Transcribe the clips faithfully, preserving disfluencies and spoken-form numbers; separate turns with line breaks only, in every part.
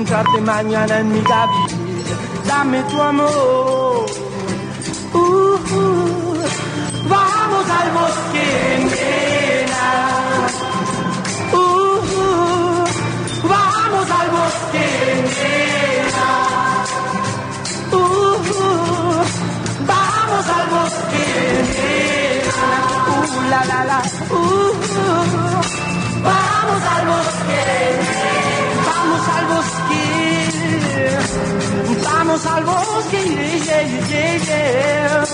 encontrarte mañana en mi gavilla. Dame tu amor. Uh, uh, vamos al bosque, nena. Uh, uh, vamos al bosque, nena. Uh, uh, vamos al bosque, nena. Uh, la, la, la. Uh, uh, vamos al bosque, vamos al bosque, vamos al bosque, yeah, yeah, yeah,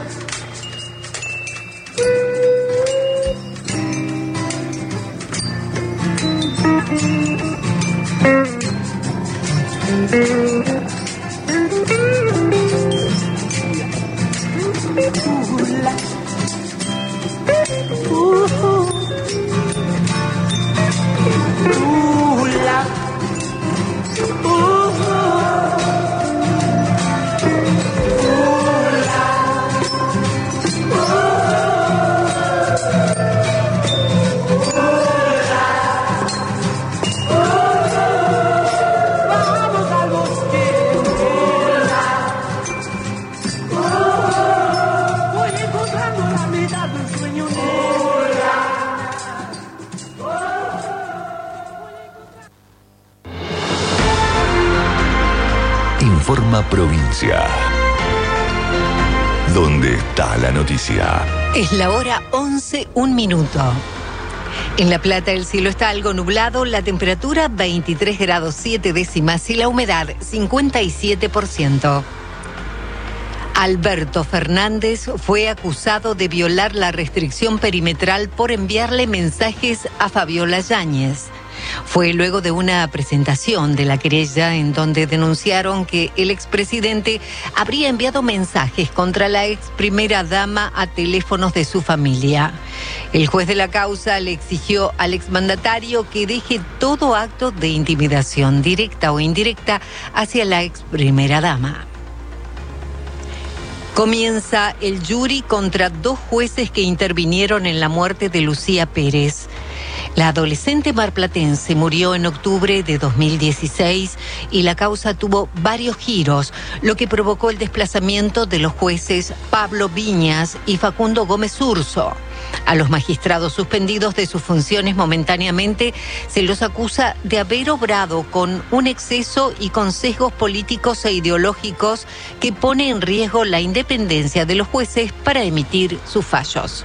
uh, uh,
Informa Provincia. ¿Dónde está la noticia?
Es la hora once, un minuto. En La Plata el cielo está algo nublado, la temperatura veintitrés grados siete décimas y la humedad cincuenta y siete por ciento. Alberto Fernández fue acusado de violar la restricción perimetral por enviarle mensajes a Fabiola Yáñez. Fue luego de una presentación de la querella en donde denunciaron que el expresidente habría enviado mensajes contra la ex primera dama a teléfonos de su familia. El juez de la causa le exigió al exmandatario que deje todo acto de intimidación, directa o indirecta, hacia la ex primera dama. Comienza el jury contra dos jueces que intervinieron en la muerte de Lucía Pérez. La adolescente marplatense murió en octubre de dos mil dieciséis y la causa tuvo varios giros, lo que provocó el desplazamiento de los jueces Pablo Viñas y Facundo Gómez Urso. A los magistrados suspendidos de sus funciones momentáneamente se los acusa de haber obrado con un exceso y con sesgos políticos e ideológicos que pone en riesgo la independencia de los jueces para emitir sus fallos.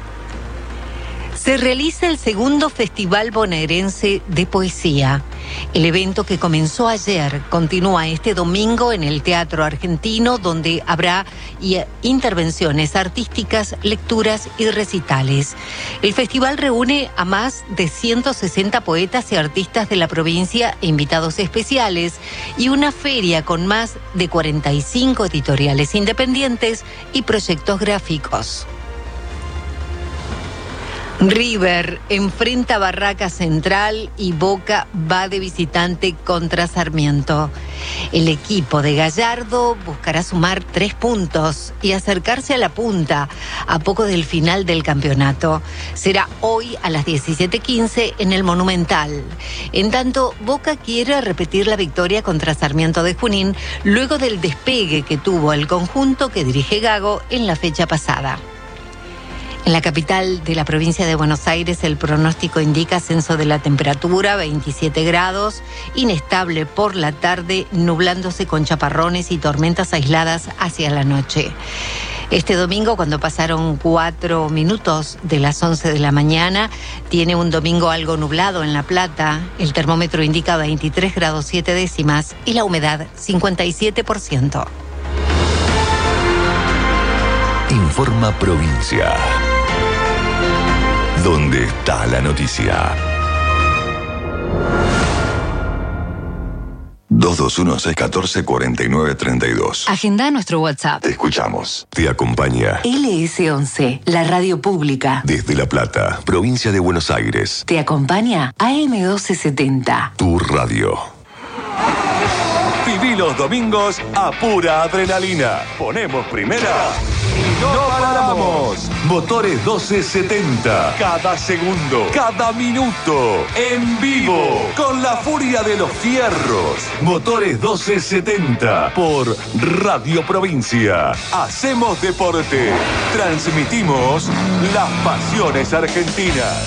Se realiza el segundo Festival Bonaerense de Poesía. El evento, que comenzó ayer, continúa este domingo en el Teatro Argentino, donde habrá intervenciones artísticas, lecturas y recitales. El festival reúne a más de ciento sesenta poetas y artistas de la provincia e invitados especiales, y una feria con más de cuarenta y cinco editoriales independientes y proyectos gráficos. River enfrenta a Barraca Central y Boca va de visitante contra Sarmiento. El equipo de Gallardo buscará sumar tres puntos y acercarse a la punta a poco del final del campeonato. Será hoy a las diecisiete quince en el Monumental. En tanto, Boca quiere repetir la victoria contra Sarmiento de Junín luego del despegue que tuvo el conjunto que dirige Gago en la fecha pasada. En la capital de la provincia de Buenos Aires, el pronóstico indica ascenso de la temperatura, veintisiete grados, inestable por la tarde, nublándose con chaparrones y tormentas aisladas hacia la noche. Este domingo, cuando pasaron cuatro minutos de las once de la mañana, tiene un domingo algo nublado en La Plata. El termómetro indica veintitrés grados siete décimas y la humedad cincuenta y siete por ciento.
Informa Provincia. ¿Dónde está la noticia? dos dos uno, seis uno cuatro, cuatro nueve tres dos.
Agenda nuestro WhatsApp.
Te escuchamos. Te acompaña
L S once, la radio pública.
Desde La Plata, provincia de Buenos Aires.
Te acompaña A M doce setenta.
Tu radio. Viví los domingos a pura adrenalina. Ponemos primera Y no paramos. Motores doce setenta. Cada segundo, cada minuto. En vivo. Con la furia de los fierros. Motores doce setenta. Por Radio Provincia. Hacemos deporte. Transmitimos las pasiones argentinas.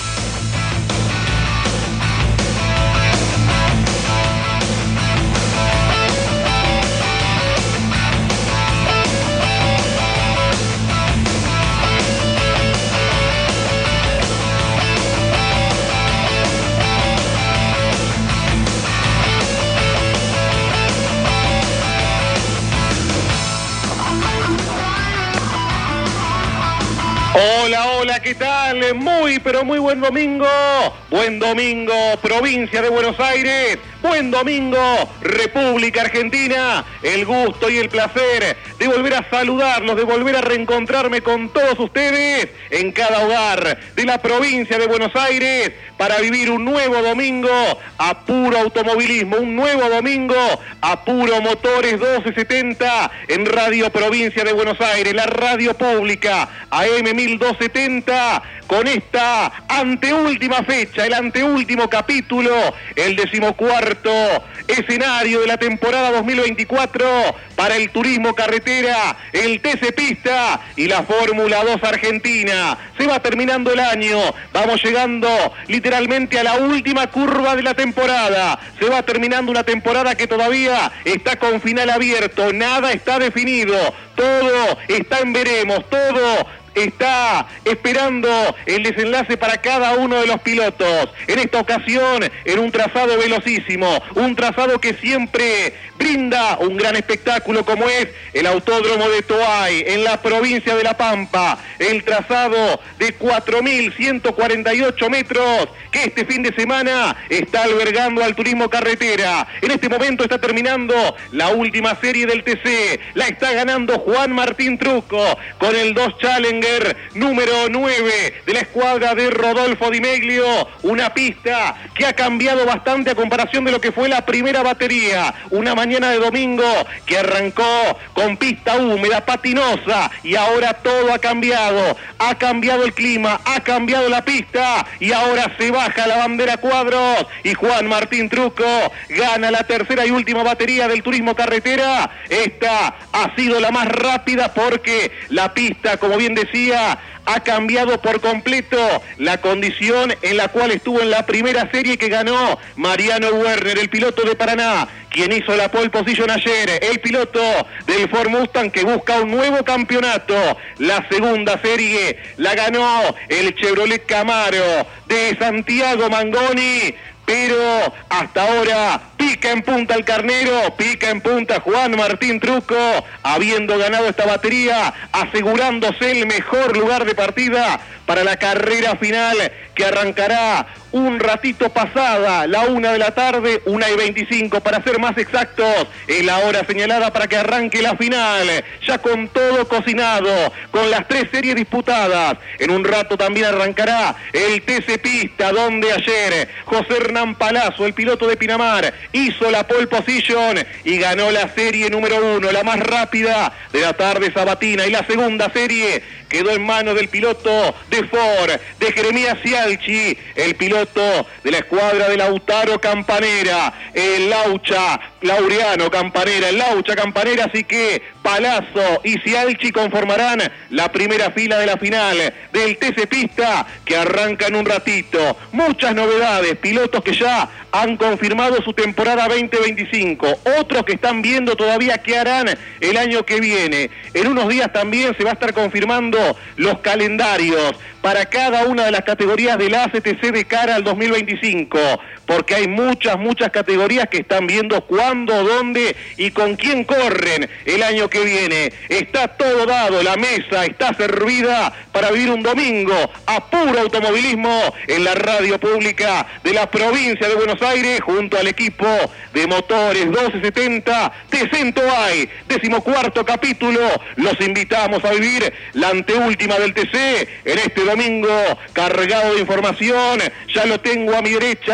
Hola, hola, ¿qué tal? Muy, pero muy buen domingo. Buen domingo, provincia de Buenos Aires. Buen domingo, República Argentina. El gusto y el placer de volver a saludarlos, de volver a reencontrarme con todos ustedes en cada hogar de la provincia de Buenos Aires para vivir un nuevo domingo a puro automovilismo, un nuevo domingo a puro motores doce setenta en Radio Provincia de Buenos Aires, la radio pública A M mil doscientos setenta, con esta anteúltima fecha, el anteúltimo capítulo, el decimocuarto escenario de la temporada dos mil veinticuatro para el turismo carretera, el T C Pista y la Fórmula dos Argentina. Se va terminando el año, vamos llegando literalmente a la última curva de la temporada. Se va terminando una temporada que todavía está con final abierto, nada está definido, todo está en veremos, todo está esperando el desenlace para cada uno de los pilotos. En esta ocasión, en un trazado velocísimo, un trazado que siempre brinda un gran espectáculo como es el Autódromo de Toay, en la provincia de La Pampa. El trazado de cuatro mil ciento cuarenta y ocho metros que este fin de semana está albergando al turismo carretera. En este momento está terminando la última serie del T C. La está ganando Juan Martín Trucco con el dos Challenger número nueve de la escuadra de Rodolfo Di Meglio. Una pista que ha cambiado bastante a comparación de lo que fue la primera batería. Una mañana de domingo que arrancó con pista húmeda, patinosa, y ahora todo ha cambiado. Ha cambiado el clima, ha cambiado la pista y ahora se baja la bandera cuadros y Juan Martín Trucco gana la tercera y última batería del turismo carretera. Esta ha sido la más rápida porque la pista, como bien decía, ha cambiado por completo la condición en la cual estuvo en la primera serie que ganó Mariano Werner, el piloto de Paraná, quien hizo la pole position ayer, el piloto del Ford Mustang que busca un nuevo campeonato. La segunda serie la ganó el Chevrolet Camaro de Santiago Mangoni, pero hasta ahora pica en punta el carnero, pica en punta Juan Martín Trucco, habiendo ganado esta batería, asegurándose el mejor lugar de partida para la carrera final que arrancará un ratito pasada, la una de la tarde, una y veinticinco, para ser más exactos, es la hora señalada para que arranque la final, ya con todo cocinado, con las tres series disputadas. En un rato también arrancará el T C Pista, donde ayer José Hernán Palazzo, el piloto de Pinamar, hizo la pole position y ganó la serie número uno, la más rápida de la tarde sabatina, y la segunda serie quedó en manos del piloto de Ford, de Jeremías Cialchi, el piloto de la escuadra de Lautaro Campanera, el Laucha Laureano Campanera, el Laucha Campanera, así que Palazzo y Cialchi conformarán la primera fila de la final del T C Pista que arranca en un ratito. Muchas novedades, pilotos que ya han confirmado su temporada veinte veinticinco, otros que están viendo todavía qué harán el año que viene. En unos días también se va a estar confirmando los calendarios para cada una de las categorías del A C T C de cara al dos mil veinticinco, porque hay muchas, muchas categorías que están viendo cuándo, dónde y con quién corren el año que viene. Está todo dado, la mesa está servida para vivir un domingo a puro automovilismo en la radio pública de la provincia de Buenos Aires, junto al equipo de motores doce setenta de Centoay, decimocuarto capítulo. Los invitamos a vivir la anteúltima del T C en este domingo cargado de información. Ya lo tengo a mi derecha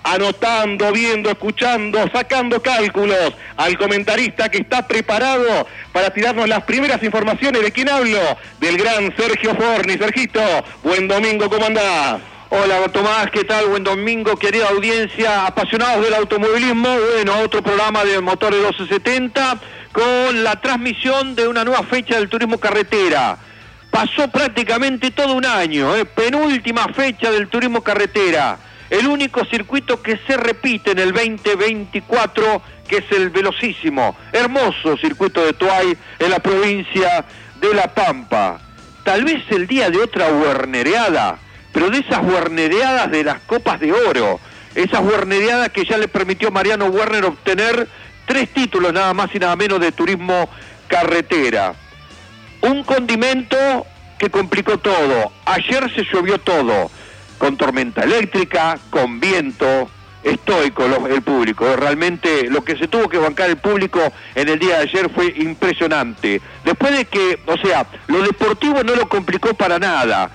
anotando, viendo, escuchando, sacando cálculos al comentarista que está preparado para tirarnos las primeras informaciones. ¿De quién hablo? Del gran Sergio Forni. Sergito, buen domingo, ¿cómo andás?
Hola Tomás, ¿qué tal? Buen domingo, querida audiencia, apasionados del automovilismo. Bueno, otro programa de Motores doce setenta con la transmisión de una nueva fecha del turismo carretera. Pasó prácticamente todo un año, ¿eh? Penúltima fecha del turismo carretera. El único circuito que se repite en el veinte veinticuatro, que es el velocísimo, hermoso circuito de Toay en la provincia de La Pampa. Tal vez el día de otra huernereada, pero de esas huernereadas de las copas de oro, esas huernereadas que ya le permitió a Mariano Werner obtener tres títulos nada más y nada menos de turismo carretera. Un condimento que complicó todo. Ayer se llovió todo, con tormenta eléctrica, con viento, estoico los, el público. Realmente lo que se tuvo que bancar el público en el día de ayer fue impresionante. Después de que, o sea, lo deportivo no lo complicó para nada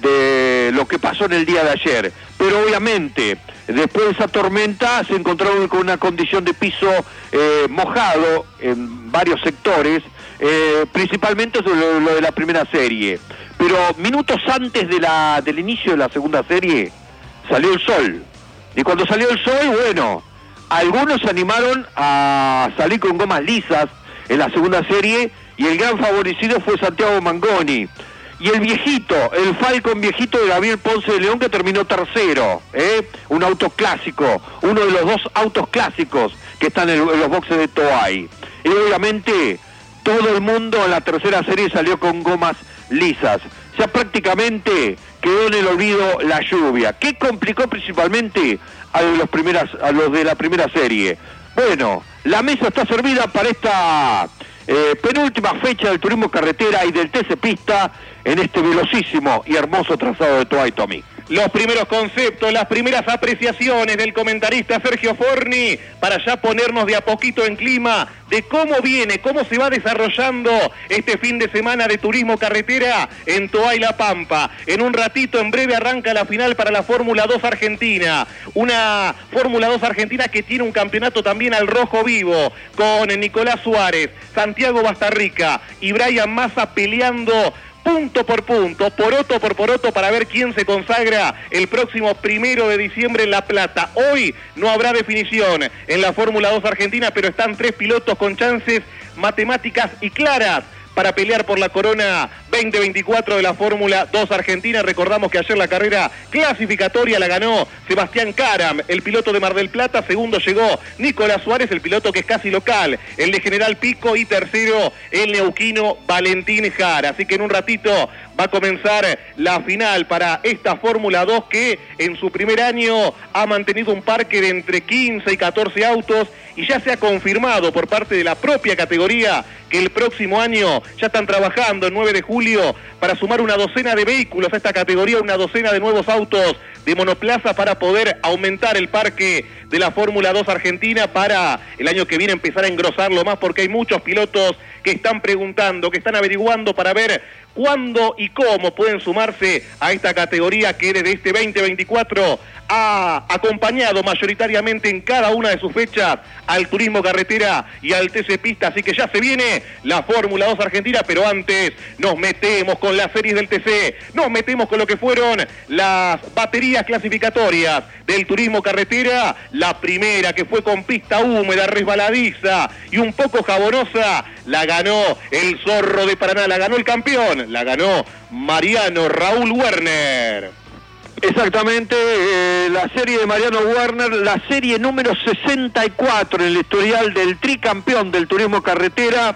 de lo que pasó en el día de ayer, pero obviamente después de esa tormenta se encontraron con una condición de piso eh, mojado en varios sectores, eh, principalmente lo, lo de la primera serie, pero minutos antes de la, del inicio de la segunda serie salió el sol, y cuando salió el sol, bueno, algunos se animaron a salir con gomas lisas en la segunda serie, y el gran favorecido fue Santiago Mangoni. Y el viejito, el Falcon viejito de Gabriel Ponce de León, que terminó tercero, ¿eh? Un auto clásico, uno de los dos autos clásicos que están en, en los boxes de Toay. Y obviamente todo el mundo en la tercera serie salió con gomas lisas. Ya prácticamente quedó en el olvido la lluvia. ¿Qué complicó principalmente a los, primeras, a los de la primera serie? Bueno, la mesa está servida para esta eh, penúltima fecha del turismo carretera y del T C Pista en este velocísimo y hermoso trazado de Toay, Tommy.
Los primeros conceptos, las primeras apreciaciones del comentarista Sergio Forni para ya ponernos de a poquito en clima de cómo viene, cómo se va desarrollando este fin de semana de turismo carretera en Toay La Pampa. En un ratito, en breve, arranca la final para la Fórmula dos Argentina. Una Fórmula dos Argentina que tiene un campeonato también al rojo vivo, con Nicolás Suárez, Santiago Bastarrica y Brian Massa peleando punto por punto, poroto por poroto, para ver quién se consagra el próximo primero de diciembre en La Plata. Hoy no habrá definición en la Fórmula dos Argentina, pero están tres pilotos con chances matemáticas y claras para pelear por la corona veinte veinticuatro de la Fórmula dos Argentina. Recordamos que ayer la carrera clasificatoria la ganó Sebastián Karam, el piloto de Mar del Plata. Segundo llegó Nicolás Suárez, el piloto que es casi local, el de General Pico. Y tercero, el neuquino Valentín Jara. Así que en un ratito va a comenzar la final para esta Fórmula dos, que en su primer año ha mantenido un parque de entre quince y catorce autos, y ya se ha confirmado por parte de la propia categoría que el próximo año ya están trabajando el nueve de julio para sumar una docena de vehículos a esta categoría, una docena de nuevos autos de monoplaza para poder aumentar el parque de la Fórmula dos Argentina para el año que viene empezar a engrosarlo más, porque hay muchos pilotos que están preguntando, que están averiguando para ver cuándo y cómo pueden sumarse a esta categoría que desde este veinte veinticuatro ha acompañado mayoritariamente en cada una de sus fechas al turismo carretera y al T C Pista. Así que ya se viene la Fórmula dos Argentina, pero antes nos metemos con las series del T C, nos metemos con lo que fueron las baterías clasificatorias del turismo carretera. La primera, que fue con pista húmeda, resbaladiza y un poco jabonosa, la ganó el Zorro de Paraná, la ganó el campeón, la ganó Mariano Raúl Werner.
Exactamente, eh, la serie de Mariano Werner, la serie número sesenta y cuatro en el historial del tricampeón del turismo carretera,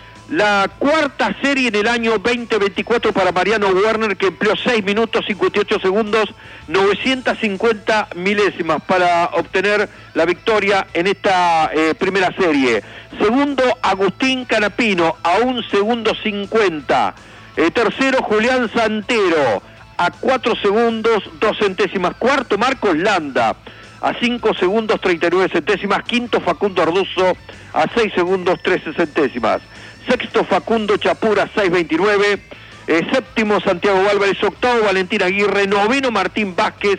la cuarta serie en el año veinte veinticuatro para Mariano Werner, que empleó seis minutos cincuenta y ocho segundos, novecientas cincuenta milésimas para obtener la victoria en esta eh, primera serie. Segundo, Agustín Canapino, a un segundo cincuenta. Eh, tercero, Julián Santero, a cuatro segundos, dos centésimas. Cuarto, Marcos Landa, a cinco segundos, treinta y nueve centésimas. Quinto, Facundo Arduzo, a seis segundos, trece centésimas. Sexto, Facundo Chapura, seis veintinueve. Eh, séptimo, Santiago Álvarez. Octavo, Valentín Aguirre. Noveno, Martín Vázquez.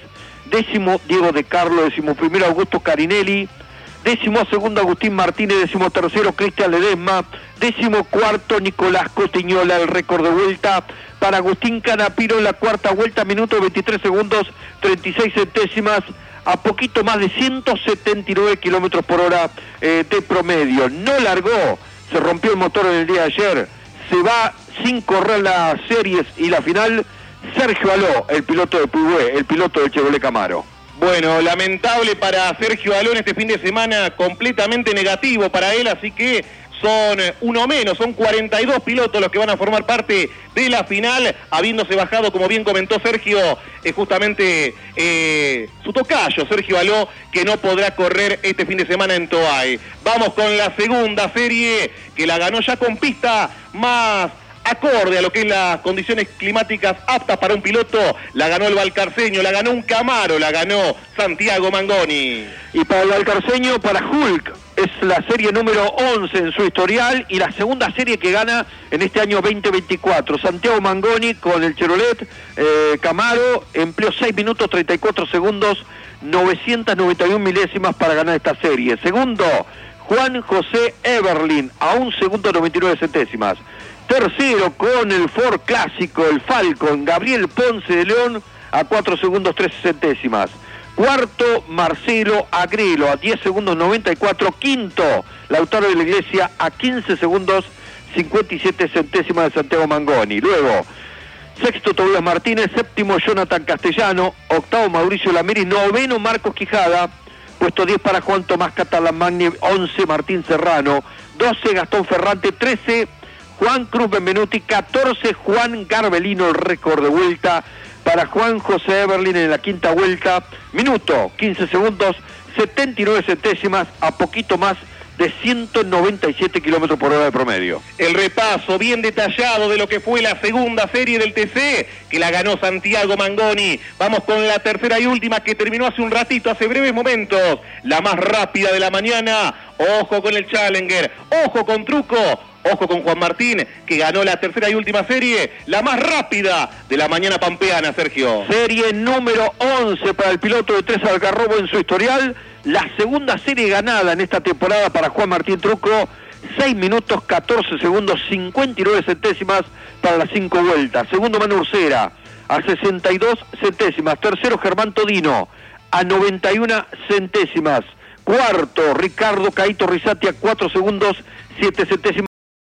décimo Diego de Carlo, décimo primero Augusto Carinelli, décimo segundo Agustín Martínez, décimo tercero Cristian Ledesma, décimo cuarto Nicolás Cotiñola. El récord de vuelta para Agustín Canapino en la cuarta vuelta, minuto veintitrés segundos, treinta y seis centésimas, a poquito más de ciento setenta y nueve kilómetros por hora eh, de promedio. No largó, se rompió el motor en el día de ayer, se va sin correr las series y la final Sergio Aló, el piloto de Puyue, el piloto del Chevrolet Camaro.
Bueno, lamentable para Sergio Aló en este fin de semana, completamente negativo para él, así que son uno menos, son cuarenta y dos pilotos los que van a formar parte de la final, habiéndose bajado, como bien comentó Sergio, eh, justamente eh, su tocayo, Sergio Aló, que no podrá correr este fin de semana en Toay. Vamos con la segunda serie, que la ganó ya con pista más acorde a lo que es las condiciones climáticas aptas para un piloto. La ganó el valcarceño, la ganó un Camaro, la ganó Santiago Mangoni.
Y para el valcarceño, para Hulk, es la serie número once en su historial y la segunda serie que gana en este año veinte veinticuatro. Santiago Mangoni con el Chevrolet eh, Camaro empleó seis minutos treinta y cuatro segundos, novecientas noventa y una milésimas para ganar esta serie. Segundo, Juan José Eberlin, a un segundo noventa y nueve centésimas. Tercero, con el Ford clásico, el Falcon, Gabriel Ponce de León, a cuatro segundos trece centésimas. Cuarto, Marcelo Agrelo, a diez segundos noventa y cuatro. Quinto, Lautaro de la Iglesia, a quince segundos cincuenta y siete centésimas de Santiago Mangoni. Luego, sexto, Tobias Martínez. Séptimo, Jonathan Castellano. Octavo, Mauricio Lameri. Noveno, Marcos Quijada. Puesto diez para Juan Tomás Catalamagni. once, Martín Serrano. doce, Gastón Ferrante. trece, Juan Cruz Benvenuti. catorce, Juan Garbelino, el récord de vuelta para Juan José Eberlin en la quinta vuelta. Minuto, quince segundos, setenta y nueve centésimas, a poquito más de ciento noventa y siete kilómetros por hora de promedio.
El repaso bien detallado de lo que fue la segunda serie del T C, que la ganó Santiago Mangoni. Vamos con la tercera y última, que terminó hace un ratito, hace breves momentos. La más rápida de la mañana. Ojo con el Challenger, ojo con Truco, ojo con Juan Martín, que ganó la tercera y última serie, la más rápida de la mañana pampeana, Sergio.
Serie número once para el piloto de Tres Algarrobo en su historial. La segunda serie ganada en esta temporada para Juan Martín Truco. seis minutos catorce segundos, cincuenta y nueve centésimas para las cinco vueltas. Segundo, Manu Ursera, a sesenta y dos centésimas. Tercero, Germán Todino, a noventa y una centésimas. Cuarto, Ricardo Caito Risati, a cuatro segundos, siete centésimas.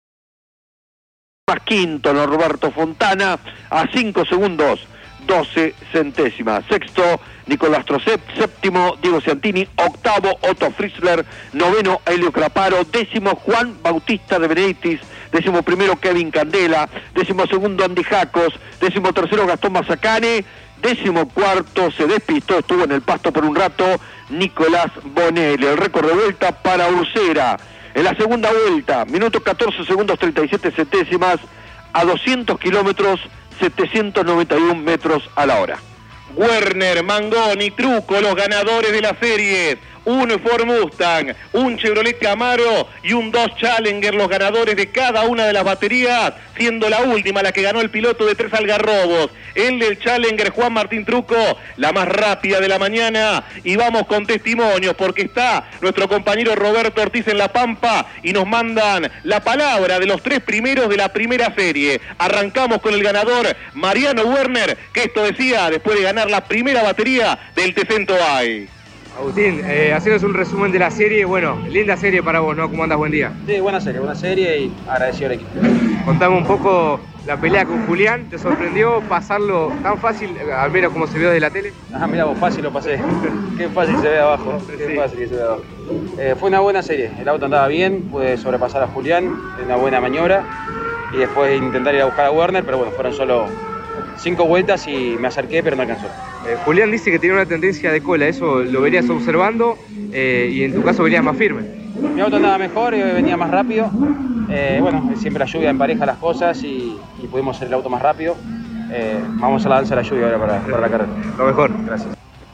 Quinto, Norberto Fontana, a cinco segundos, doce centésimas. Sexto, Nicolás Trocep. Séptimo, Diego Ciantini. Octavo, Otto Fritzler. Noveno, Helio Craparo. Décimo, Juan Bautista de Benedictis. Décimo primero, Kevin Candela. Décimo segundo, Andy Jacos. Décimo tercero, Gastón Mazacane. Décimo cuarto, se despistó, estuvo en el pasto por un rato, Nicolás Bonelli. El récord de vuelta para Ursera. En la segunda vuelta, minuto catorce segundos treinta y siete centésimas, a doscientos kilómetros, setecientos noventa y un metros a la hora.
Werner, Mangoni, Truco, los ganadores de las series. Un Ford Mustang, un Chevrolet Camaro y un Dodge Challenger, los ganadores de cada una de las baterías, siendo la última la que ganó el piloto de Tres Algarrobos, el del Challenger, Juan Martín Truco, la más rápida de la mañana. Y vamos con testimonios, porque está nuestro compañero Roberto Ortiz en La Pampa y nos mandan la palabra de los tres primeros de la primera serie. Arrancamos con el ganador, Mariano Werner, que esto decía después de ganar la primera batería del T C en Toay.
Agustín, eh, haceros un resumen de la serie. Bueno, linda serie para vos, ¿no? ¿Cómo andas? Buen día.
Sí, buena serie, buena serie y agradecido al equipo.
Contame un poco la pelea con Julián. ¿Te sorprendió pasarlo tan fácil, al menos como se vio desde la tele?
Ajá, mirá vos, fácil lo pasé. Qué fácil se ve abajo, qué sí. fácil que se ve abajo. Eh, fue una buena serie, el auto andaba bien, pude sobrepasar a Julián, una buena maniobra y después intentar ir a buscar a Werner, pero bueno, fueron solo cinco vueltas y me acerqué, pero no alcanzó.
Eh, Julián dice que tiene una tendencia de cola, ¿eso lo verías observando? Eh, y en tu caso verías más firme.
Mi auto andaba mejor y venía más rápido. Eh, bueno, siempre la lluvia empareja las cosas y, y pudimos hacer el auto más rápido. Eh, vamos a la danza de la lluvia ahora para, para la carrera.
Lo mejor.
Gracias.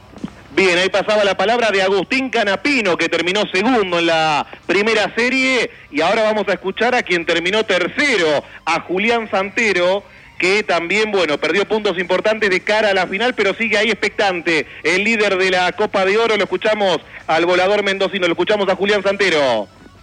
Bien, ahí pasaba la palabra de Agustín Canapino, que terminó segundo en la primera serie, y ahora vamos a escuchar a quien terminó tercero, a Julián Santero, que también, bueno, perdió puntos importantes de cara a la final, pero sigue ahí expectante. El líder de la Copa de Oro, lo escuchamos al volador mendocino, lo escuchamos a Julián Santero.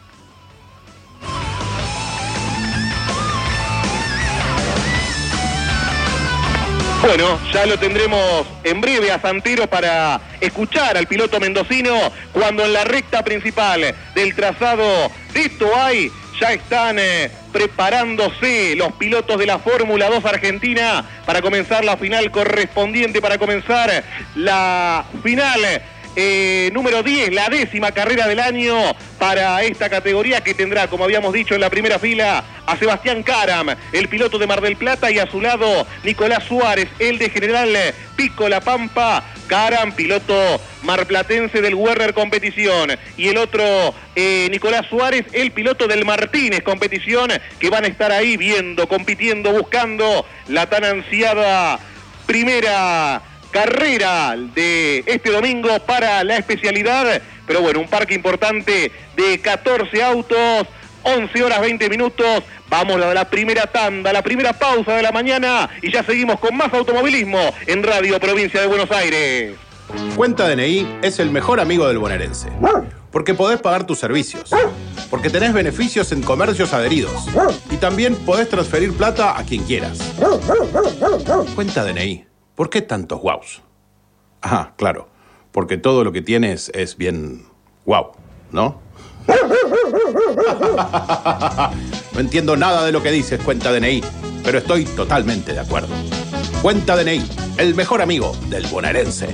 Bueno, ya lo tendremos en breve a Santero para escuchar al piloto mendocino cuando en la recta principal del trazado de Toay ya están eh, preparándose los pilotos de la Fórmula dos Argentina para comenzar la final correspondiente, para comenzar la final eh, número diez, la décima carrera del año para esta categoría, que tendrá, como habíamos dicho en la primera fila, a Sebastián Caram, el piloto de Mar del Plata, y a su lado Nicolás Suárez, el de General Pico La Pampa. Caram, piloto marplatense del Werner Competición, y el otro eh, Nicolás Suárez, el piloto del Martínez Competición, que van a estar ahí viendo, compitiendo, buscando la tan ansiada primera carrera de este domingo para la especialidad. Pero bueno, un parque importante de catorce autos, once horas veinte minutos. Vamos a la primera tanda, la primera pausa de la mañana, y ya seguimos con más automovilismo en Radio Provincia de Buenos Aires.
Cuenta D N I es el mejor amigo del bonaerense, porque podés pagar tus servicios, porque tenés beneficios en comercios adheridos, y también podés transferir plata a quien quieras. Cuenta D N I, ¿por qué tantos guaus? Ah, claro, porque todo lo que tienes es bien guau, ¿no? No entiendo nada de lo que dices, Cuenta D N I, pero estoy totalmente de acuerdo. Cuenta D N I, el mejor amigo del bonaerense.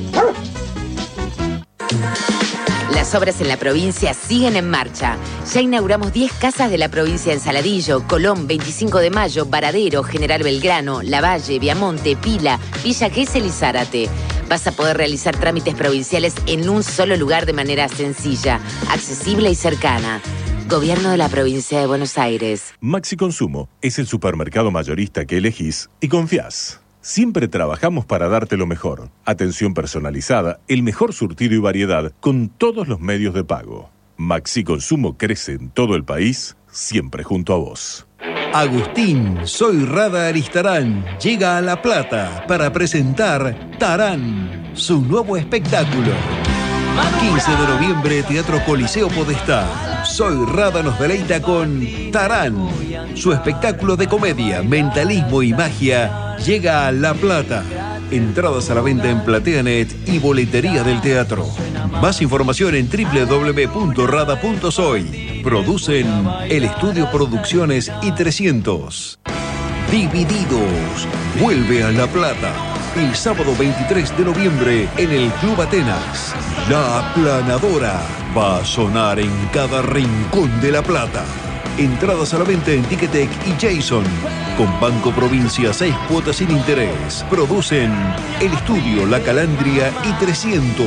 Las obras en la provincia siguen en marcha. Ya inauguramos diez casas de la provincia en Saladillo, Colón, veinticinco de mayo, Varadero, General Belgrano, Lavalle, Viamonte, Pila, Villa Gesell y Zárate. Vas a poder realizar trámites provinciales en un solo lugar de manera sencilla, accesible y cercana. Gobierno de la Provincia de Buenos Aires.
Maxi Consumo es el supermercado mayorista que elegís y confías. Siempre trabajamos para darte lo mejor. Atención personalizada, el mejor surtido y variedad con todos los medios de pago. Maxi Consumo crece en todo el país, siempre junto a vos.
Agustín Soy Rada Aristarán llega a La Plata para presentar Tarán, su nuevo espectáculo. quince de noviembre, Teatro Coliseo Podestá. Soy Rada nos deleita con Tarán. Su espectáculo de comedia, mentalismo y magia llega a La Plata. Entradas a la venta en PlateaNet y boletería del teatro. Más información en doble u doble u doble u punto rada punto soy. Producen El Estudio Producciones y trescientos. Divididos vuelve a La Plata el sábado veintitrés de noviembre en el Club Atenas. La Aplanadora va a sonar en cada rincón de La Plata. Entradas a la venta en Ticketek y Jason. Con Banco Provincia, seis cuotas sin interés. Producen El Estudio, La Calandria y trescientos.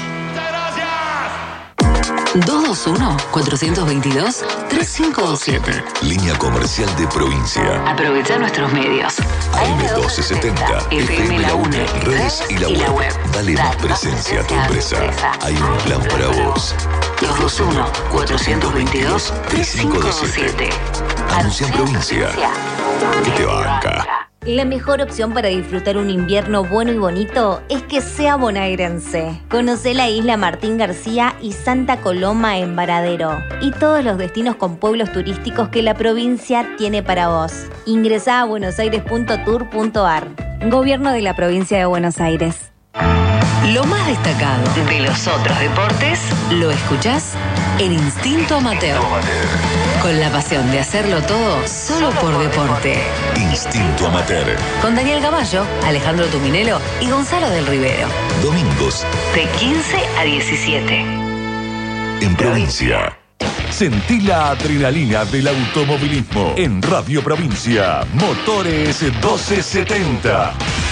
dos dos uno, cuatro dos dos, tres cinco dos siete.
Línea comercial de provincia.
Aprovecha nuestros medios.
A M doce setenta, F M La UNE, redes y la web. Dale más presencia a tu empresa. Hay un plan para vos.
dos dos uno, cuatro dos dos, tres cinco dos siete.
Anuncia en provincia. ¿Qué te banca?
La mejor opción para disfrutar un invierno bueno y bonito es que sea bonaerense. Conoce la isla Martín García y Santa Coloma en Varadero. Y todos los destinos con pueblos turísticos que la provincia tiene para vos. Ingresá a buenosaires punto tour punto ar. Gobierno de la Provincia de Buenos Aires.
Lo más destacado de los otros deportes lo escuchás en Instinto Amateur. Con la pasión de hacerlo todo solo por deporte.
Instinto Amateur.
Con Daniel Gamallo, Alejandro Tuminelo y Gonzalo del Rivero.
Domingos.
De quince a diecisiete.
En provincia.
Sentí la adrenalina del automovilismo en Radio Provincia. Motores doce setenta.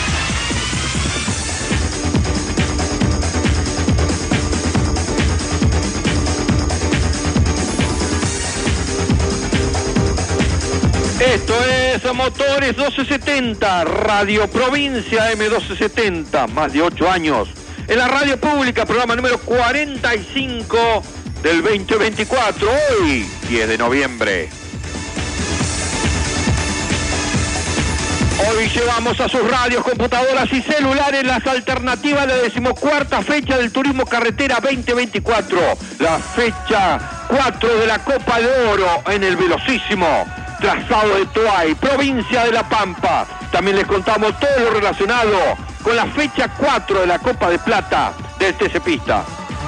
Esto es Motores doce setenta, Radio Provincia M doce setenta, más de ocho años. En la radio pública, programa número cuarenta y cinco del veinte veinticuatro, hoy, diez de noviembre. Hoy llevamos a sus radios, computadoras y celulares las alternativas de la decimocuarta fecha del Turismo Carretera veinte veinticuatro. La fecha cuatro de la Copa de Oro en el velocísimo trazado de Toay, provincia de La Pampa. También les contamos todo lo relacionado con la fecha cuatro de la Copa de Plata del T C Pista.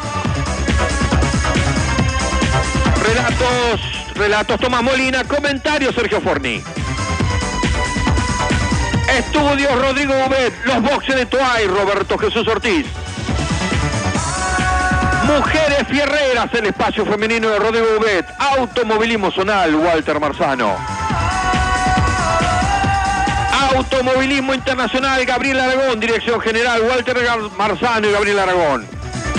Relatos, relatos Tomás Molina, comentarios Sergio Forni. Estudios Rodrigo Ubet, los boxes de Toay, Roberto Jesús Ortiz. Mujeres Fierreras, el espacio femenino de Rodrigo Ubet. Automovilismo zonal, Walter Marzano. Automovilismo internacional, Gabriel Aragón. Dirección general, Walter Marzano y Gabriel Aragón.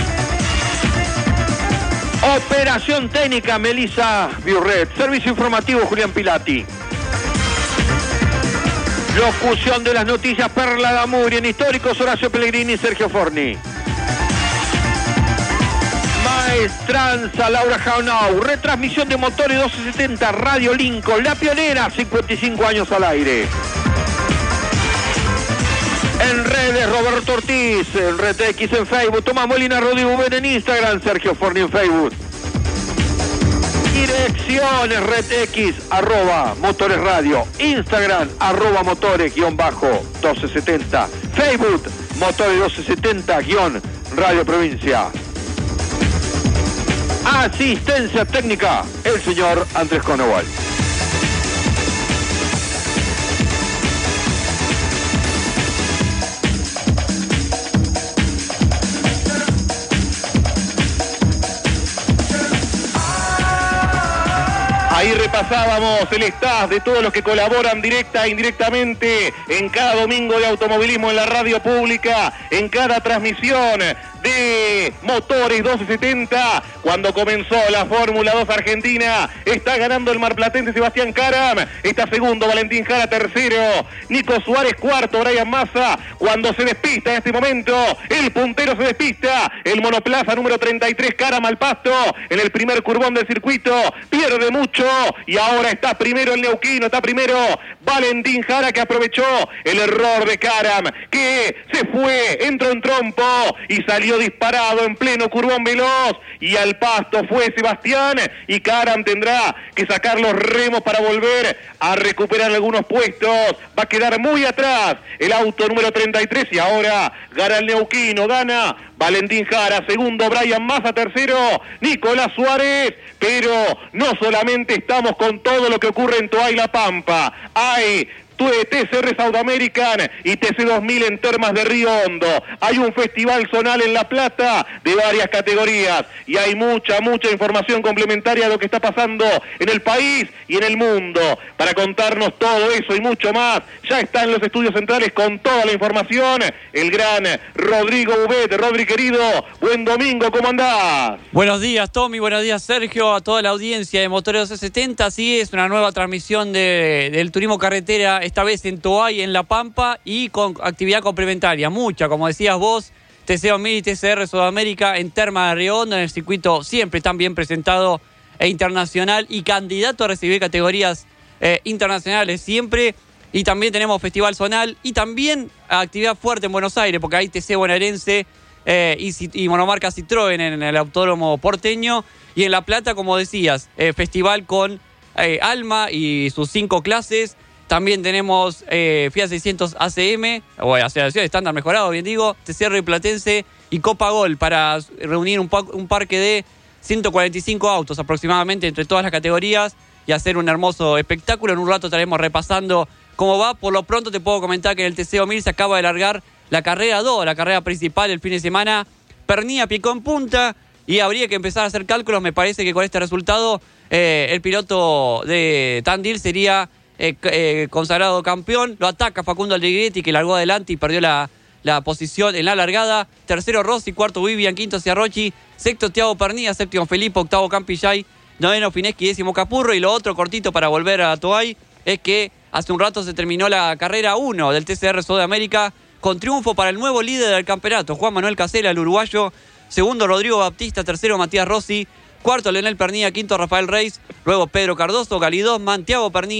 Operación técnica, Melissa Biurret. Servicio informativo, Julián Pilati. Locución de las noticias, Perla Damuri. En históricos, Horacio Pellegrini y Sergio Forni. Maestranza, Laura Jaunau. Retransmisión de Motores doce setenta, Radio Lincoln. La pionera, cincuenta y cinco años al aire. En redes, Roberto Ortiz. En Red X en Facebook. Tomás Molina, Rodrigo Ben en Instagram. Sergio Forni en Facebook. Direcciones Red X, arroba Motores Radio, Instagram, arroba Motores, guión bajo, doce setenta, Facebook, Motores doce setenta, guión Radio Provincia. Asistencia técnica, el señor Andrés Conoval.
Ahí repasábamos el staff de todos los que colaboran directa e indirectamente en cada domingo de automovilismo en la radio pública, en cada transmisión de Motores doce setenta. Cuando comenzó la Fórmula dos Argentina, está ganando el marplatense Sebastián Caram, está segundo Valentín Jara, tercero Nico Suárez, cuarto Brian Massa. Cuando se despista en este momento, el puntero se despista, el monoplaza número treinta y tres, Caram al pasto, en el primer curvón del circuito, pierde mucho y ahora está primero el neuquino, está primero Valentín Jara, que aprovechó el error de Caram, que se fue, entró en trompo y salió disparado en pleno curvón veloz, y al pasto fue Sebastián, y Caram tendrá que sacar los remos para volver a recuperar algunos puestos. Va a quedar muy atrás el auto número treinta y tres, y ahora gana el neuquino, gana Valentín Jara, segundo Brian Massa, tercero Nicolás Suárez. Pero no solamente estamos con todo lo que ocurre en Toay La Pampa, hay T C R South American y T C dos mil en Termas de Río Hondo. Hay un festival zonal en La Plata de varias categorías y hay mucha, mucha información complementaria a lo que está pasando en el país y en el mundo. Para contarnos todo eso y mucho más, ya está en los estudios centrales con toda la información el gran Rodrigo Ubet. Rodri, querido, buen domingo, ¿cómo andás?
Buenos días, Tommy, buenos días, Sergio, a toda la audiencia de Motores doce setenta. Sí, es una nueva transmisión de, del Turismo Carretera, esta vez en Toay, en La Pampa, y con actividad complementaria, mucha, como decías vos, T C dos mil y T C R Sudamérica en Termas de Río Hondo, en el circuito siempre tan bien presentado e internacional y candidato a recibir categorías eh, internacionales siempre. Y también tenemos Festival Zonal y también actividad fuerte en Buenos Aires, porque hay T C bonaerense eh, y, y monomarca Citroën en el Autódromo porteño. Y en La Plata, como decías, eh, festival con eh, Alma y sus cinco clases. También tenemos eh, Fiat seiscientos A C M, o aceleración estándar mejorado, bien digo, T C R Platense y Copa Gol, para reunir un, un parque de ciento cuarenta y cinco autos aproximadamente entre todas las categorías y hacer un hermoso espectáculo. En un rato estaremos repasando cómo va. Por lo pronto te puedo comentar que en el T C dos mil se acaba de largar la carrera dos, la carrera principal el fin de semana. Pernía picó en punta y habría que empezar a hacer cálculos. Me parece que con este resultado eh, el piloto de Tandil sería eh, eh, consagrado campeón. Lo ataca Facundo Allegretti, que largó adelante y perdió la, la posición en la largada. Tercero Rossi, cuarto Vivian, quinto Ciarrochi, sexto Thiago Pernía, séptimo Felipe, octavo Campillay, noveno Fineschi, décimo Capurro. Y lo otro cortito para volver a Toay es que hace un rato se terminó la carrera uno del T C R Sudamérica con triunfo para el nuevo líder del campeonato, Juan Manuel Casela, el uruguayo. Segundo Rodrigo Baptista, tercero Matías Rossi, cuarto Leonel Pernía, quinto Rafael Reis, luego Pedro Cardoso, Galidós, Thiago Pernía,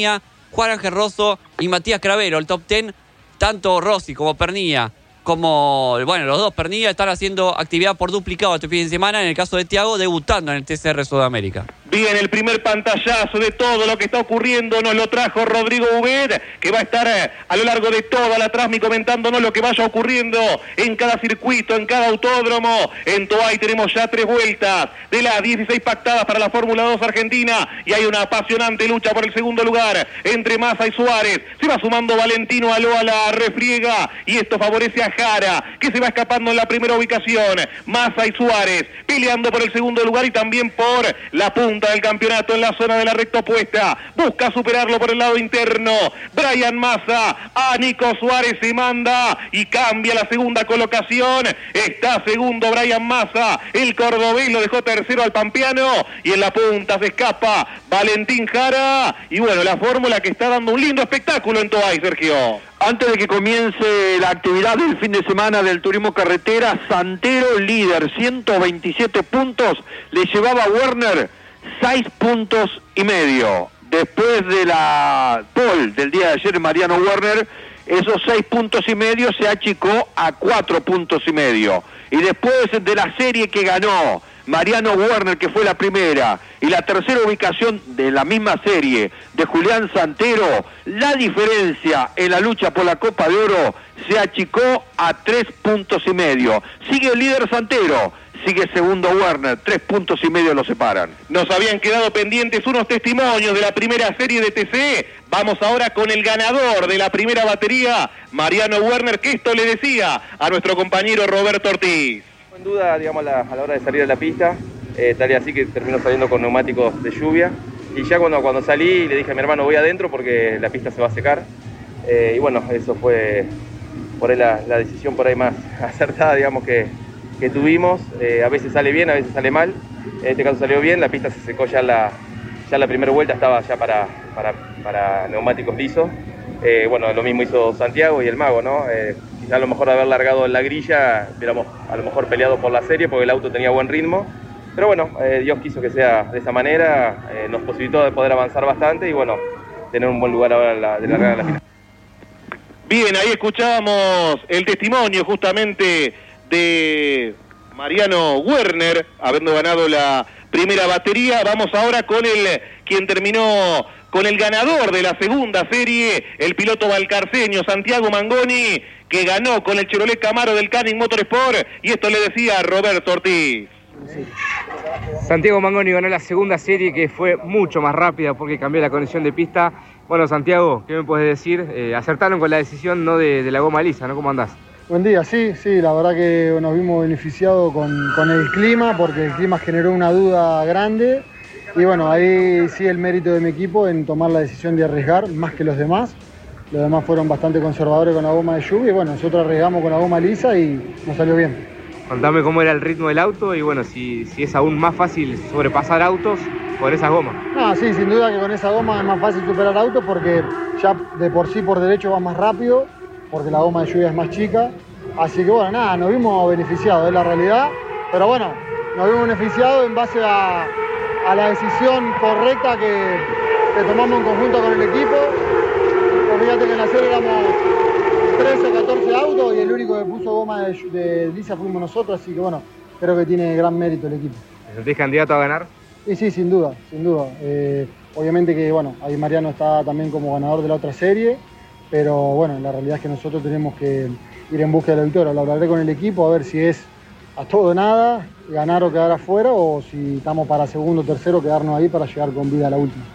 Juan Ángel Rosso y Matías Cravero. El top diez, tanto Rossi como Pernilla, como, bueno, los dos Pernilla están haciendo actividad por duplicado este fin de semana. En el caso de Thiago, debutando en el T C R Sudamérica.
Bien, el primer pantallazo de todo lo que está ocurriendo nos lo trajo Rodrigo Ubed, que va a estar eh, a lo largo de toda la transmisión comentándonos lo que vaya ocurriendo en cada circuito, en cada autódromo. En Toay tenemos ya tres vueltas de las dieciséis pactadas para la Fórmula dos Argentina y hay una apasionante lucha por el segundo lugar entre Massa y Suárez. Se va sumando Valentino Aló a la refriega y esto favorece a Jara, que se va escapando en la primera ubicación. Massa y Suárez peleando por el segundo lugar y también por la punta del campeonato en la zona de la recta opuesta. Busca superarlo por el lado interno. Brian Massa a Nico Suárez se manda y cambia la segunda colocación. Está segundo Brian Massa. El cordobés lo dejó tercero al pampeano y en la punta se escapa Valentín Jara. Y bueno, la fórmula que está dando un lindo espectáculo en Toay, Sergio.
Antes de que comience la actividad del fin de semana del turismo carretera, Santero líder, ciento veintisiete puntos, le llevaba a Werner seis puntos y medio. Después de la pole del día de ayer, Mariano Werner, esos seis puntos y medio se achicó a cuatro puntos y medio. Y después de la serie que ganó Mariano Werner, que fue la primera, y la tercera ubicación de la misma serie de Julián Santero, la diferencia en la lucha por la Copa de Oro se achicó a tres puntos y medio. Sigue el líder Santero, sigue segundo Werner, tres puntos y medio lo separan.
Nos habían quedado pendientes unos testimonios de la primera serie de T C. Vamos ahora con el ganador de la primera batería, Mariano Werner, que esto le decía a nuestro compañero Roberto Ortiz.
Sin duda, digamos, a la, a la hora de salir de la pista, eh, tal y así que terminó saliendo con neumáticos de lluvia. Y ya cuando, cuando salí, le dije a mi hermano, voy adentro porque la pista se va a secar. Eh, y bueno, eso fue por ahí la, la decisión por ahí más acertada, digamos, que, que tuvimos. Eh, a veces sale bien, a veces sale mal. En este caso salió bien, la pista se secó ya la, ya la primera vuelta, estaba ya para, para, para neumáticos lisos. Eh, bueno, lo mismo hizo Santiago y el Mago, ¿no? Eh, quizá a lo mejor haber largado en la grilla, hubiéramos a lo mejor peleado por la serie porque el auto tenía buen ritmo. Pero bueno, eh, Dios quiso que sea de esa manera, eh, nos posibilitó de poder avanzar bastante y bueno, tener un buen lugar ahora en la, de largar en la final.
Bien, ahí escuchábamos el testimonio justamente de Mariano Werner, habiendo ganado la primera batería. Vamos ahora con el quien terminó con el ganador de la segunda serie, el piloto valcarceño Santiago Mangoni, que ganó con el Chevrolet Camaro del Canning Motorsport, y esto le decía Roberto Ortiz.
Sí. Santiago Mangoni ganó la segunda serie, que fue mucho más rápida porque cambió la condición de pista. Bueno, Santiago, ¿qué me puedes decir? Eh, acertaron con la decisión, ¿no?, de, de la goma lisa, ¿no? ¿Cómo andás?
Buen día, sí, sí, la verdad que nos vimos beneficiados con, con el clima, porque el clima generó una duda grande. Y bueno, ahí sí el mérito de mi equipo en tomar la decisión de arriesgar más que los demás. Los demás fueron bastante conservadores con la goma de lluvia y bueno, nosotros arriesgamos con la goma lisa y nos salió bien.
Contame cómo era el ritmo del auto y bueno, si, si es aún más fácil sobrepasar autos con esas gomas.
Ah, sí, sin duda que con esa goma es más fácil superar autos porque ya de por sí por derecho va más rápido, porque la goma de lluvia es más chica. Así que bueno, nada, nos vimos beneficiados, es la realidad. Pero bueno, nos vimos beneficiados en base a, a la decisión correcta que, que tomamos en conjunto con el equipo. Pues fíjate que en la serie éramos trece o catorce autos y el único que puso goma de, de lisa fuimos nosotros, así que bueno, creo que tiene gran mérito el equipo.
¿Te sentís candidato a ganar?
Sí, sí, sin duda, sin duda. Eh, obviamente que bueno, ahí Mariano está también como ganador de la otra serie, pero bueno, la realidad es que nosotros tenemos que ir en busca de la victoria. Lo hablaré con el equipo a ver si es a todo o nada, ganar o quedar afuera, o si estamos para segundo o tercero, quedarnos ahí para llegar con vida a la última.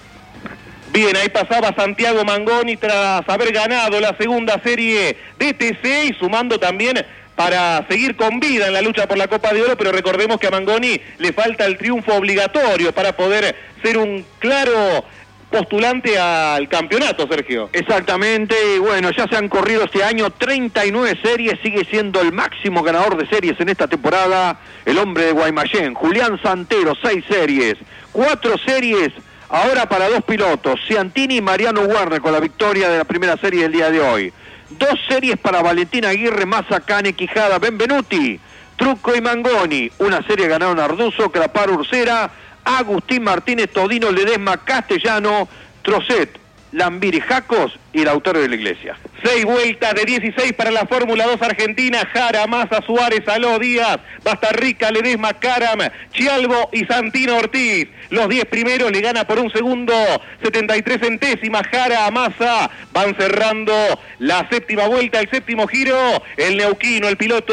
Bien, ahí pasaba Santiago Mangoni tras haber ganado la segunda serie de T C y sumando también para seguir con vida en la lucha por la Copa de Oro, pero recordemos que a Mangoni le falta el triunfo obligatorio para poder ser un claro postulante al campeonato, Sergio.
Exactamente, y bueno, ya se han corrido este año treinta y nueve series, sigue siendo el máximo ganador de series en esta temporada, el hombre de Guaymallén, Julián Santero, seis series, cuatro series ahora para dos pilotos, Ciantini y Mariano Werner con la victoria de la primera serie del día de hoy. Dos series para Valentín Aguirre, Massa, Cane, Quijada, Benvenuti, Trucco y Mangoni. Una serie ganaron Arduzo, Craparo, Ursera, Agustín Martínez, Todino, Ledesma, Castellano, Trocet, Lambiri Jacos y Lautaro de la Iglesia.
Seis vueltas de dieciséis para la Fórmula dos Argentina. Jara, Massa, Suárez, Aló, Díaz, Bastarrica, Ledesma, Caram, Chialvo y Santino Ortiz. Los diez primeros le gana por un segundo, setenta y tres centésimas. Jara, Massa van cerrando la séptima vuelta, el séptimo giro. El neuquino, el piloto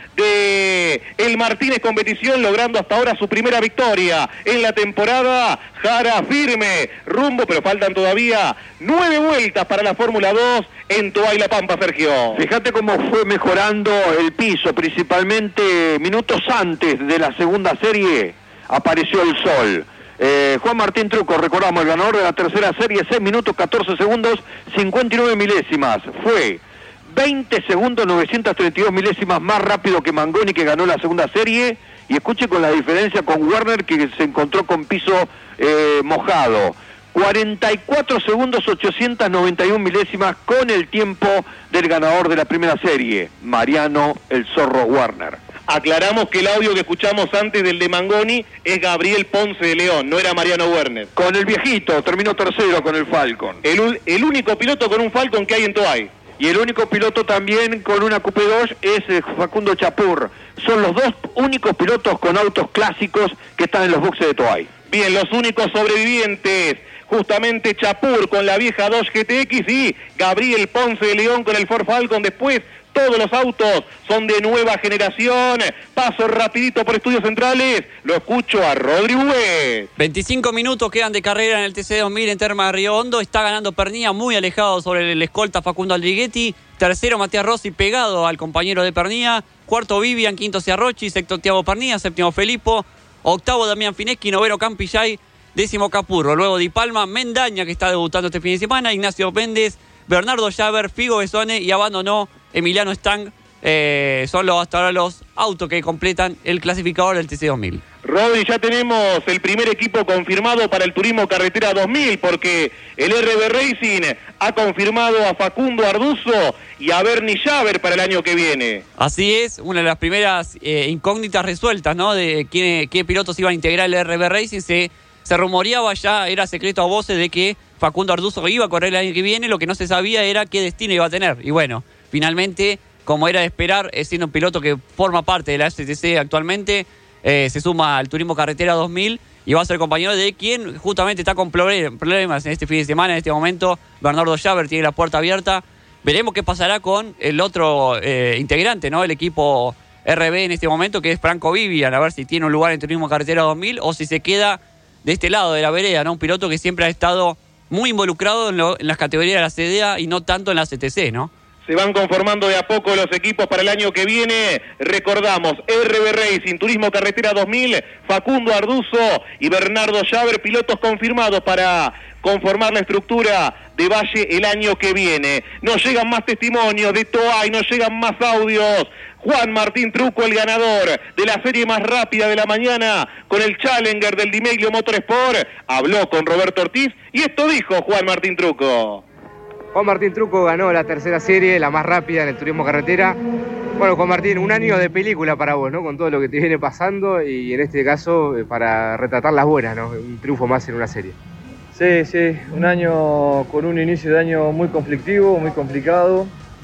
de El Martínez Competición, logrando hasta ahora su primera victoria en la temporada. Jara firme, rumbo, pero faltan todavía nueve vueltas para la Fórmula dos en Toay La Pampa, Sergio.
Fíjate cómo fue mejorando el piso, principalmente minutos antes de la segunda serie apareció el sol. Eh, Juan Martín Trucco, recordamos, el ganador de la tercera serie, seis minutos, catorce segundos, cincuenta y nueve milésimas. Fue veinte segundos, novecientos treinta y dos milésimas más rápido que Mangoni, que ganó la segunda serie. Y escuche con la diferencia con Werner, que se encontró con piso eh, mojado. cuarenta y cuatro segundos, ochocientos noventa y uno milésimas con el tiempo del ganador de la primera serie, Mariano el Zorro Werner.
Aclaramos que el audio que escuchamos antes del de Mangoni es Gabriel Ponce de León, no era Mariano Werner.
Con el viejito, terminó tercero con el Falcon.
El, el único piloto con un Falcon que hay en Toay.
Y el único piloto también con una Coupé dos es eh, Facundo Chapur. Son los dos únicos pilotos con autos clásicos que están en los boxes de Toay.
Bien, los únicos sobrevivientes, justamente Chapur con la vieja Dodge G T X y Gabriel Ponce de León con el Ford Falcon. Después todos los autos son de nueva generación. Paso rapidito por Estudios Centrales, lo escucho a Rodri Huet.
veinticinco minutos quedan de carrera en el T C dos mil en Termas de Río Hondo. Está ganando Pernía, muy alejado sobre el escolta Facundo Aldriguetti. Tercero Matías Rossi, pegado al compañero de Pernía. Cuarto Vivian, quinto Ciarrochi, sexto Tiago Pernía, séptimo Felipo, octavo Damián Fineschi, noveno Campillay, décimo Capurro. Luego Di Palma, Mendaña, que está debutando este fin de semana, Ignacio Méndez, Bernardo Llaver, Figo Besone y abandonó Emiliano Stang. Eh, son los, hasta ahora los autos que completan el clasificador del T C dos mil.
Rodri, ya tenemos el primer equipo confirmado para el Turismo Carretera dos mil, porque el R B Racing ha confirmado a Facundo Arduzo y a Bernie Llaver para el año que viene.
Así es, una de las primeras eh, incógnitas resueltas, ¿no? De quién, qué pilotos iban a integrar el R B Racing. Se, se rumoreaba ya, era secreto a voces, de que Facundo Arduzo iba a correr el año que viene. Lo que no se sabía era qué destino iba a tener. Y bueno, finalmente, como era de esperar, siendo un piloto que forma parte de la S T C actualmente, eh, se suma al Turismo Carretera dos mil y va a ser compañero de quien justamente está con problemas en este fin de semana. En este momento, Bernardo Llaver tiene la puerta abierta. Veremos qué pasará con el otro eh, integrante, ¿no? El equipo R B en este momento, que es Franco Vivian, a ver si tiene un lugar en Turismo Carretera dos mil o si se queda de este lado de la vereda, ¿no? Un piloto que siempre ha estado muy involucrado en, lo, en las categorías de la C D A y no tanto en la C T C, ¿no?
Se van conformando de a poco los equipos para el año que viene. Recordamos, R B Racing, Turismo Carretera dos mil, Facundo Arduzo y Bernardo Llaver, pilotos confirmados para conformar la estructura de Valle el año que viene. Nos llegan más testimonios de Toay, nos llegan más audios. Juan Martín Trucco, el ganador de la serie más rápida de la mañana con el Challenger del Di Meglio Motorsport, habló con Roberto Ortiz y esto dijo Juan Martín Trucco.
Juan Martín Trucco ganó la tercera serie, la más rápida en el Turismo Carretera. Bueno, Juan Martín, un año de película para vos, ¿no? Con todo lo que te viene pasando y en este caso para retratar las buenas, ¿no? Un triunfo más en una serie.
Sí, sí, un año con un inicio de año muy conflictivo, muy complicado.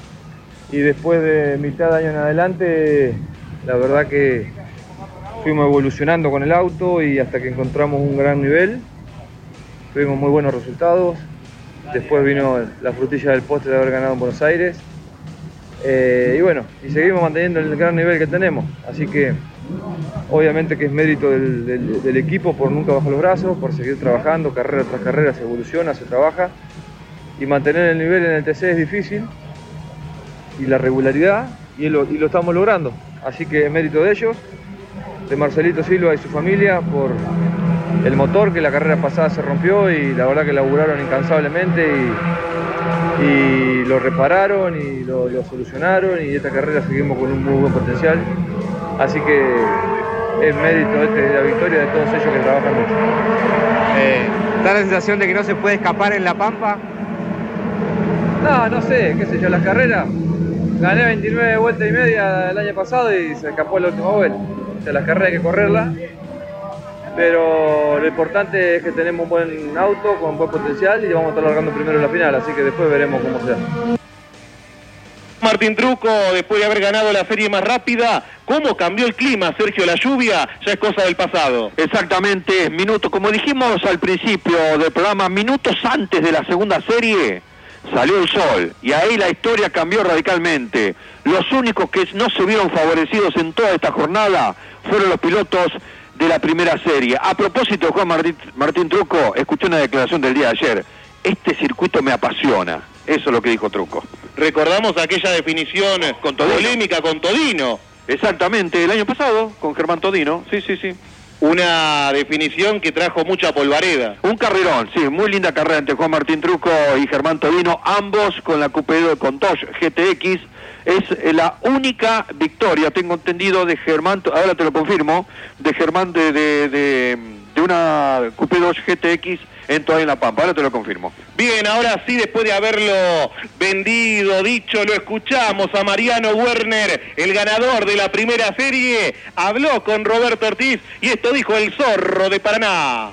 Y después de mitad de año en adelante, la verdad que fuimos evolucionando con el auto y hasta que encontramos un gran nivel. Tuvimos muy buenos resultados. Después vino la frutilla del postre de haber ganado en Buenos Aires. Eh, y bueno, y seguimos manteniendo el gran nivel que tenemos. Así que obviamente que es mérito del, del, del equipo por nunca bajar los brazos, por seguir trabajando, carrera tras carrera se evoluciona, se trabaja. Y mantener el nivel en el T C es difícil. Y la regularidad, y lo, y lo estamos logrando. Así que es mérito de ellos, de Marcelito Silva y su familia, por el motor que la carrera pasada se rompió y la verdad que laburaron incansablemente y, y lo repararon y lo, lo solucionaron y esta carrera seguimos con un muy buen potencial. Así que es mérito este de la victoria de todos ellos que trabajan mucho.
Eh, ¿Da la sensación de que no se puede escapar en La Pampa?
No, no sé, qué sé yo, las carreras. Gané veintinueve vueltas y media el año pasado y se escapó la última vuelta. O sea, las carreras hay que correrlas. pero lo importante es que tenemos un buen auto con buen potencial y vamos a estar largando primero en la final, así que después veremos cómo sea.
Martín Trucco, después de haber ganado la serie más rápida, ¿cómo cambió el clima, Sergio? La lluvia ya es cosa del pasado.
Exactamente, minutos, como dijimos al principio del programa, minutos antes de la segunda serie, salió el sol y ahí la historia cambió radicalmente. Los únicos que no se vieron favorecidos en toda esta jornada fueron los pilotos de la primera serie. A propósito, Juan Martín, Martín Trucco, escuché una declaración del día de ayer. Este circuito me apasiona. Eso es lo que dijo Trucco.
Recordamos aquella definición con polémica con Todino.
Exactamente, el año pasado, con Germán Todino. Sí, sí, sí.
Una definición que trajo mucha polvareda.
Un carrerón, sí, muy linda carrera entre Juan Martín Trucco y Germán Todino, ambos con la Coupé con Dodge G T X. Es la única victoria, tengo entendido, de Germán, ahora te lo confirmo, de Germán de, de, de, de una Coupé Dodge G T X en Toay en La Pampa, ahora te lo confirmo.
Bien, ahora sí, después de haberlo vendido, dicho, lo escuchamos a Mariano Werner, el ganador de la primera serie, habló con Roberto Ortiz y esto dijo el Zorro de Paraná.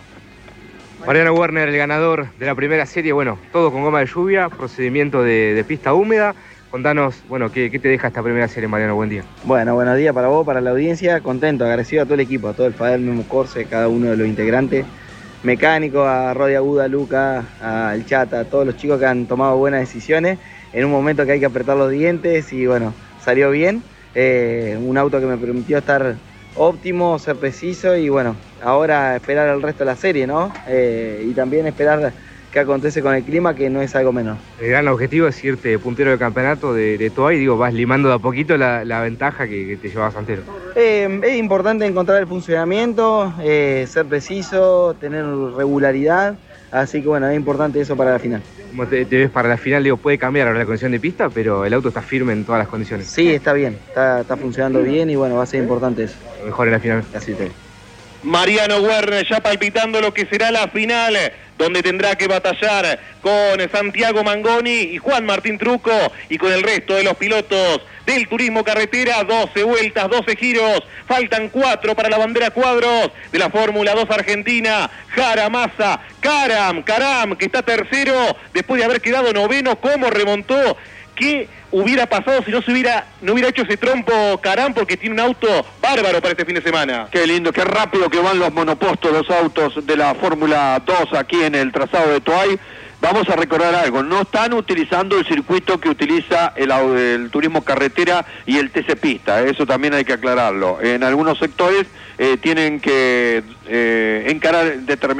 Mariano Werner, el ganador de la primera serie, bueno, todo con goma de lluvia, procedimiento de, de pista húmeda. Contanos, bueno, ¿qué, ¿qué te deja esta primera serie, Mariano? Buen día.
Bueno, buenos días para vos, para la audiencia, contento, agradecido a todo el equipo, a todo el Fadel, Memo Corse, cada uno de los integrantes, mecánico, a Rodi Aguda, Luca, al Chata, a todos los chicos que han tomado buenas decisiones en un momento que hay que apretar los dientes y bueno, salió bien, eh, un auto que me permitió estar óptimo, ser preciso y bueno, ahora esperar el resto de la serie, ¿no? Eh, y también esperar qué acontece con el clima, que no es algo menor.
El gran objetivo es irte puntero del campeonato de, de Toay, digo, vas limando de a poquito la, la ventaja que, que te llevabas Santero.
Eh, es importante encontrar el funcionamiento, eh, ser preciso, tener regularidad, así que bueno, es importante eso para la final.
Como te, te ves para la final, digo, puede cambiar ahora la condición de pista, pero el auto está firme en todas las condiciones.
Sí, está bien, está, está funcionando bien y bueno, va a ser importante eso.
Lo mejor en la final.
Así te.
Mariano Werner ya palpitando lo que será la final, donde tendrá que batallar con Santiago Mangoni y Juan Martín Trucco y con el resto de los pilotos del turismo carretera. doce vueltas, doce giros, faltan cuatro para la bandera cuadros de la Fórmula dos Argentina. Jara Massa, Karam, Karam, que está tercero después de haber quedado noveno. ¿Cómo remontó? ¿Qué hubiera pasado si no se hubiera no hubiera hecho ese trompo Karam? Porque tiene un auto bárbaro para este fin de semana.
Qué lindo, qué rápido que van los monopostos, los autos de la Fórmula dos aquí en el trazado de Toay. Vamos a recordar algo, no están utilizando el circuito que utiliza el, el turismo carretera y el T C Pista, eso también hay que aclararlo. En algunos sectores eh, tienen que eh, encarar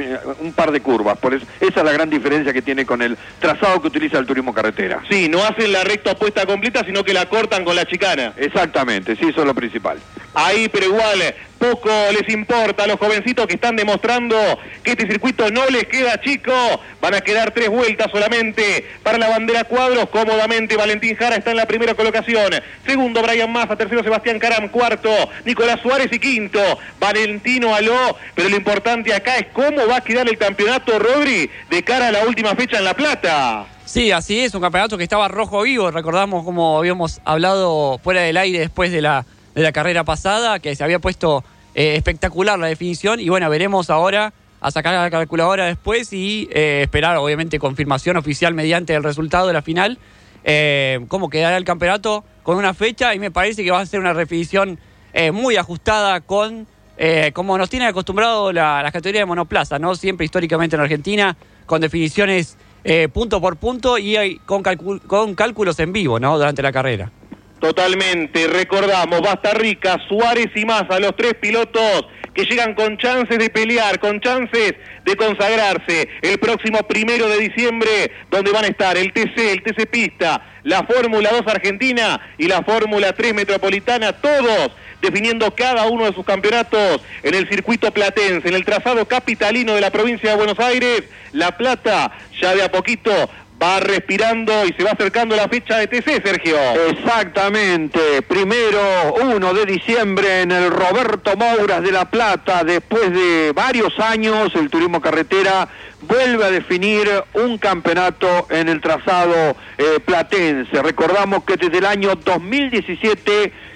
un par de curvas, por eso, esa es la gran diferencia que tiene con el trazado que utiliza el turismo carretera.
Sí, no hacen la recta opuesta completa, sino que la cortan con la chicana.
Exactamente, sí, eso es lo principal.
Ahí, pero igual, poco les importa a los jovencitos que están demostrando que este circuito no les queda chico. Van a quedar tres vueltas solamente para la bandera cuadros. Cómodamente Valentín Jara está en la primera colocación. Segundo Brian Massa, tercero Sebastián Karam, cuarto Nicolás Suárez y quinto Valentino Aló. Pero lo importante acá es cómo va a quedar el campeonato, Rodri, de cara a la última fecha en La Plata.
Sí, así es, un campeonato que estaba rojo vivo. Recordamos como habíamos hablado fuera del aire después de la, de la carrera pasada, que se había puesto eh, espectacular la definición. Y bueno, veremos ahora a sacar la calculadora después y eh, esperar, obviamente, confirmación oficial mediante el resultado de la final. Eh, cómo quedará el campeonato con una fecha, y me parece que va a ser una definición eh, muy ajustada con, eh, como nos tiene acostumbrado la, la categoría de monoplaza, ¿no? Siempre históricamente en Argentina, con definiciones eh, punto por punto y eh, con, calcul- con cálculos en vivo, ¿no? Durante la carrera.
Totalmente, recordamos, Bastarrica, Suárez y Massa, los tres pilotos que llegan con chances de pelear, con chances de consagrarse el próximo primero de diciembre, donde van a estar el T C, el T C Pista, la Fórmula dos Argentina y la Fórmula tres Metropolitana, todos definiendo cada uno de sus campeonatos en el circuito platense, en el trazado capitalino de la provincia de Buenos Aires. La Plata ya de a poquito va respirando y se va acercando la fecha de T C, Sergio.
Exactamente, primero, uno de diciembre en el Roberto Mouras de La Plata. Después de varios años, el turismo carretera vuelve a definir un campeonato en el trazado eh, platense. Recordamos que desde el año dos mil diecisiete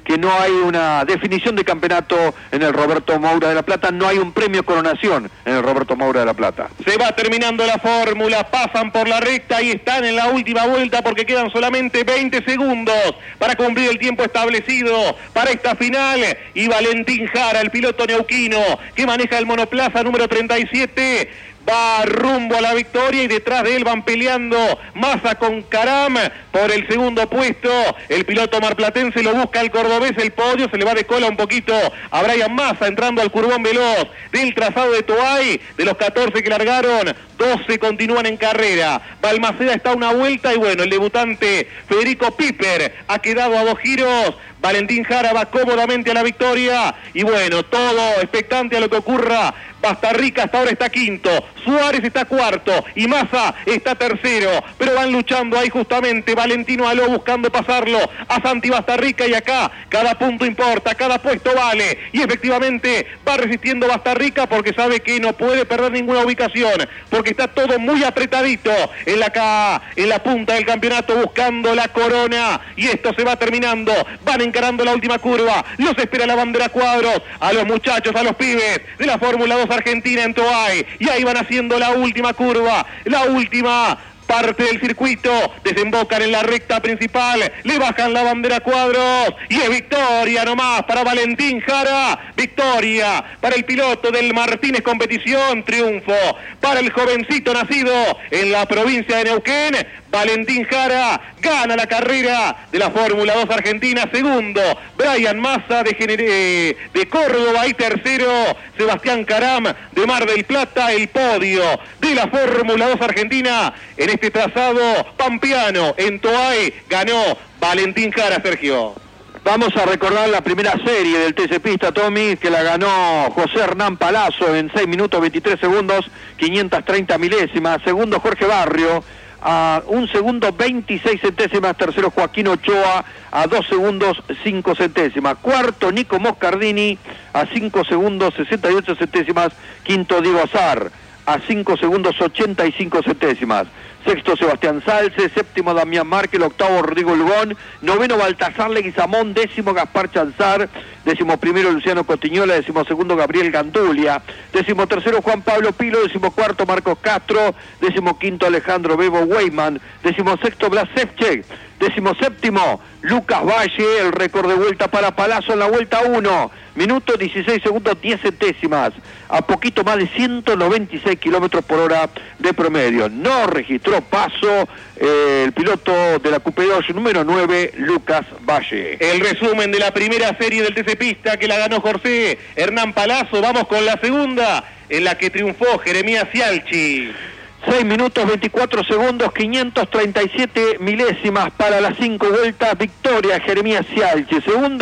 que no hay una definición de campeonato en el Roberto Moura de la Plata, no hay un premio coronación en el Roberto Moura de la Plata.
Se va terminando la fórmula, pasan por la recta y están en la última vuelta porque quedan solamente veinte segundos para cumplir el tiempo establecido para esta final. Y Valentín Jara, el piloto neuquino que maneja el monoplaza número treinta y siete, va rumbo a la victoria y detrás de él van peleando Massa con Caram por el segundo puesto. El piloto marplatense lo busca al cordobés, el podio se le va de cola un poquito a Brian Massa entrando al curbón veloz del trazado de Toay. De los catorce que largaron, doce continúan en carrera. Balmaceda está a una vuelta y bueno, el debutante Federico Piper ha quedado a dos giros. Valentín Jara va cómodamente a la victoria y bueno, todo expectante a lo que ocurra. Bastarrica hasta ahora está quinto, Suárez está cuarto y Massa está tercero, pero van luchando ahí justamente Valentino Aló buscando pasarlo a Santi Bastarrica y acá cada punto importa, cada puesto vale y efectivamente va resistiendo Bastarrica porque sabe que no puede perder ninguna ubicación, porque está todo muy apretadito en la, ca... en la punta del campeonato buscando la corona y esto se va terminando, van encarando la última curva, los espera la bandera cuadros, a los muchachos, a los pibes de la Fórmula dos Argentina en Toay, y ahí van haciendo la última curva, la última parte del circuito, desembocan en la recta principal, le bajan la bandera cuadros y es victoria nomás para Valentín Jara, victoria para el piloto del Martínez Competición, triunfo para el jovencito nacido en la provincia de Neuquén. Valentín Jara gana la carrera de la Fórmula dos Argentina, segundo Brian Massa de, Gener- de Córdoba y tercero Sebastián Caram de Mar del Plata. El podio de la Fórmula dos Argentina en este trazado pampeano en Toay ganó Valentín Jara, Sergio.
Vamos a recordar la primera serie del T C Pista, Tommy, que la ganó José Hernán Palazzo en seis minutos veintitrés segundos, quinientas treinta milésimas. Segundo Jorge Barrio a un segundo veintiséis centésimas. Tercero Joaquín Ochoa a dos segundos cinco centésimas. Cuarto Nico Moscardini a cinco segundos sesenta y ocho centésimas. Quinto Diego Azar a cinco segundos ochenta y cinco centésimas. Sexto Sebastián Salce, séptimo Damián Márquez, octavo Rodrigo Lugón, noveno Baltasar Leguizamón, décimo Gaspar Chanzar, décimo primero Luciano Cotiñola, décimo segundo Gabriel Gandulia, décimo tercero Juan Pablo Pilo, décimo cuarto Marcos Castro, décimo quinto Alejandro Bebo Weyman, décimo sexto Blas Sevchek, décimo séptimo Lucas Valle, el récord de vuelta para Palazzo en la vuelta uno, minuto dieciséis segundos diez centésimas, a poquito más de ciento noventa y seis kilómetros por hora de promedio. No registró paso eh, el piloto de la Coupé dos número nueve, Lucas Valle.
El resumen de la primera serie del T C Pista que la ganó José Hernán Palazzo. Vamos con la segunda en la que triunfó Jeremías Cialchi.
seis minutos veinticuatro segundos, quinientas treinta y siete milésimas para las cinco vueltas. Victoria Jeremías Cialchi. Segundo,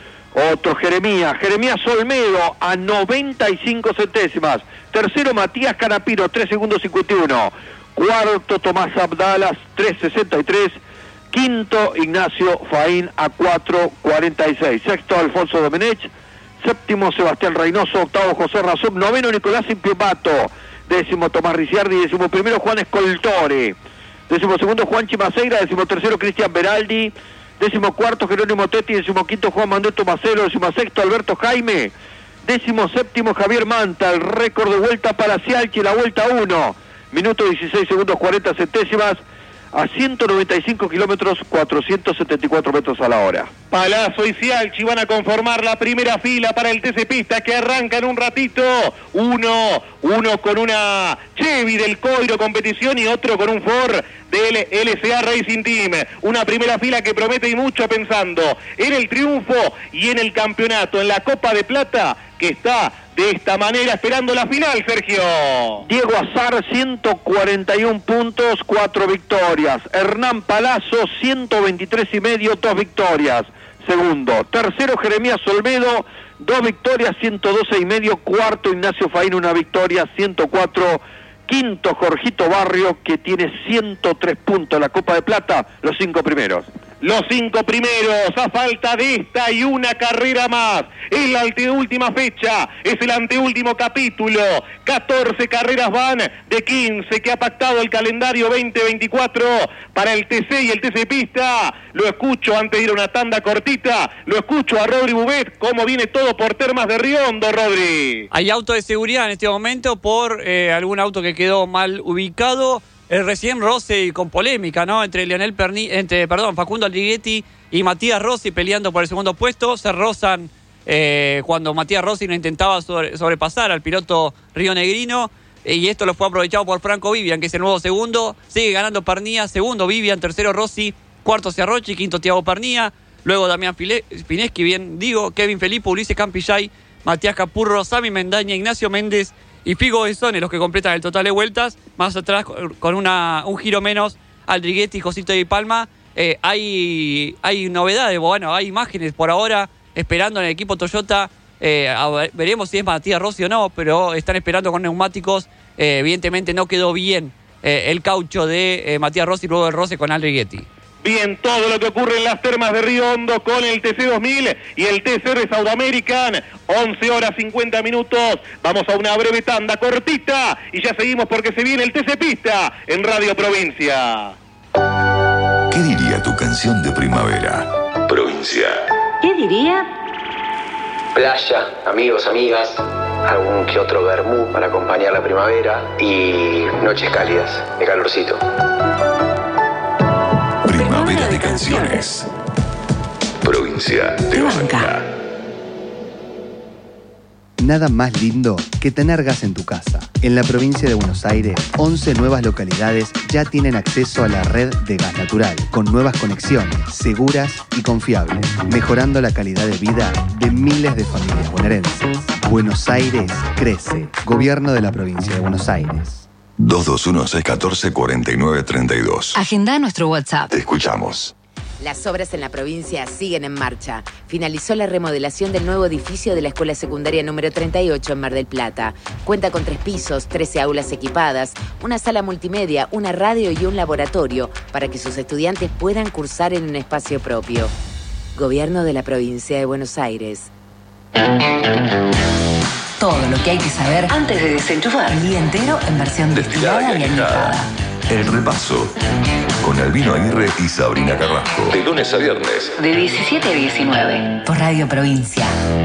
otro Jeremías, Jeremías Olmedo a noventa y cinco centésimas. Tercero Matías Canapiro, tres segundos cincuenta y uno. Cuarto Tomás Abdalas, tres sesenta y tres. Quinto Ignacio Faín a cuatro cuarenta y seis. Sexto Alfonso Domenech. Séptimo Sebastián Reynoso. Octavo José Razub. Noveno Nicolás Impiepato. Décimo Tomás Ricciardi. Décimo primero Juan Escoltore. Décimo segundo Juan Chimaceira. Décimo tercero Cristian Beraldi. Décimo cuarto Jerónimo Tetti. Décimo quinto Juan Manuel Tomacelo. Décimo sexto Alberto Jaime. Décimo séptimo Javier Manta. El récord de vuelta para Cialchi, la vuelta uno. Minuto dieciséis segundos cuarenta centésimas. A ciento noventa y cinco kilómetros, cuatrocientos setenta y cuatro metros a la hora.
Palazzo y Cialchi van a conformar la primera fila para el T C Pista que arranca en un ratito. Uno, uno con una Chevy del Coiro Competición y otro con un Ford del L C A Racing Team. Una primera fila que promete y mucho pensando en el triunfo y en el campeonato, en la Copa de Plata, que está de esta manera esperando la final, Sergio.
Diego Azar, ciento cuarenta y uno puntos, cuatro victorias. Hernán Palazzo, ciento veintitrés y medio, dos victorias. Segundo. Tercero, Jeremías Olmedo, dos victorias, ciento doce y medio. Cuarto, Ignacio Faín, una victoria, ciento cuatro. Quinto, Jorgito Barrio, que tiene ciento tres puntos en la Copa de Plata, los cinco primeros.
los cinco primeros a falta de esta y una carrera más. Es la anteúltima fecha, es el anteúltimo capítulo. catorce carreras van de quince que ha pactado el calendario veinte veinticuatro para el T C y el T C Pista. Lo escucho antes de ir a una tanda cortita, lo escucho a Rodri Bubet, cómo viene todo por Termas de Riondo, Rodri.
Hay auto de seguridad en este momento por eh, algún auto que quedó mal ubicado. El recién Rossi con polémica, ¿no? Entre Leonel Perni, entre, perdón, Facundo Aldighetti y Matías Rossi peleando por el segundo puesto. Se rozan eh, cuando Matías Rossi no intentaba sobre, sobrepasar al piloto rionegrino. Eh, y esto lo fue aprovechado por Franco Vivian, que es el nuevo segundo. Sigue ganando Pernía, segundo Vivian, tercero Rossi, cuarto Ciarrochi, quinto Thiago Pernía. Luego Damián Pineschi, bien digo, Kevin Felipe, Ulises Campillay, Matías Capurro, Sami Mendaña, Ignacio Méndez y Figo Besone, los que completan el total de vueltas. Más atrás, con una, un giro menos, Aldriguetti, Josito y Palma. Eh, hay, hay novedades, bueno, hay imágenes por ahora esperando en el equipo Toyota. Eh, ver, veremos si es Matías Rossi o no, pero están esperando con neumáticos. Eh, evidentemente no quedó bien eh, el caucho de eh, Matías Rossi luego del roce con Aldriguetti.
Bien, todo lo que ocurre en las Termas de Río Hondo con el T C dos mil y el T C de South American. once horas cincuenta minutos. Vamos a una breve tanda cortita y ya seguimos porque se viene el T C Pista en Radio Provincia.
¿Qué diría tu canción de primavera? Provincia.
¿Qué diría?
Playa, amigos, amigas, algún que otro vermú para acompañar la primavera y noches cálidas, de calorcito.
Primavera de canciones. Provincia de Banca.
Nada más lindo que tener gas en tu casa. En la provincia de Buenos Aires, once nuevas localidades ya tienen acceso a la red de gas natural, con nuevas conexiones, seguras y confiables, mejorando la calidad de vida de miles de familias bonaerenses. Buenos Aires crece. Gobierno de la provincia de Buenos Aires.
dos dos uno, seis uno cuatro, cuatro nueve tres dos.
Agenda nuestro WhatsApp.
Te escuchamos.
Las obras en la provincia siguen en marcha. Finalizó la remodelación del nuevo edificio de la Escuela Secundaria número treinta y ocho en Mar del Plata. Cuenta con tres pisos, trece aulas equipadas, una sala multimedia, una radio y un laboratorio para que sus estudiantes puedan cursar en un espacio propio. Gobierno de la provincia de Buenos Aires.
Todo lo que hay que saber antes de desenchufar. El día entero en versión destilada y añejada.
El repaso. Con Albino Aguirre y Sabrina Carrasco. De lunes a viernes.
De diecisiete a diecinueve. Por Radio Provincia.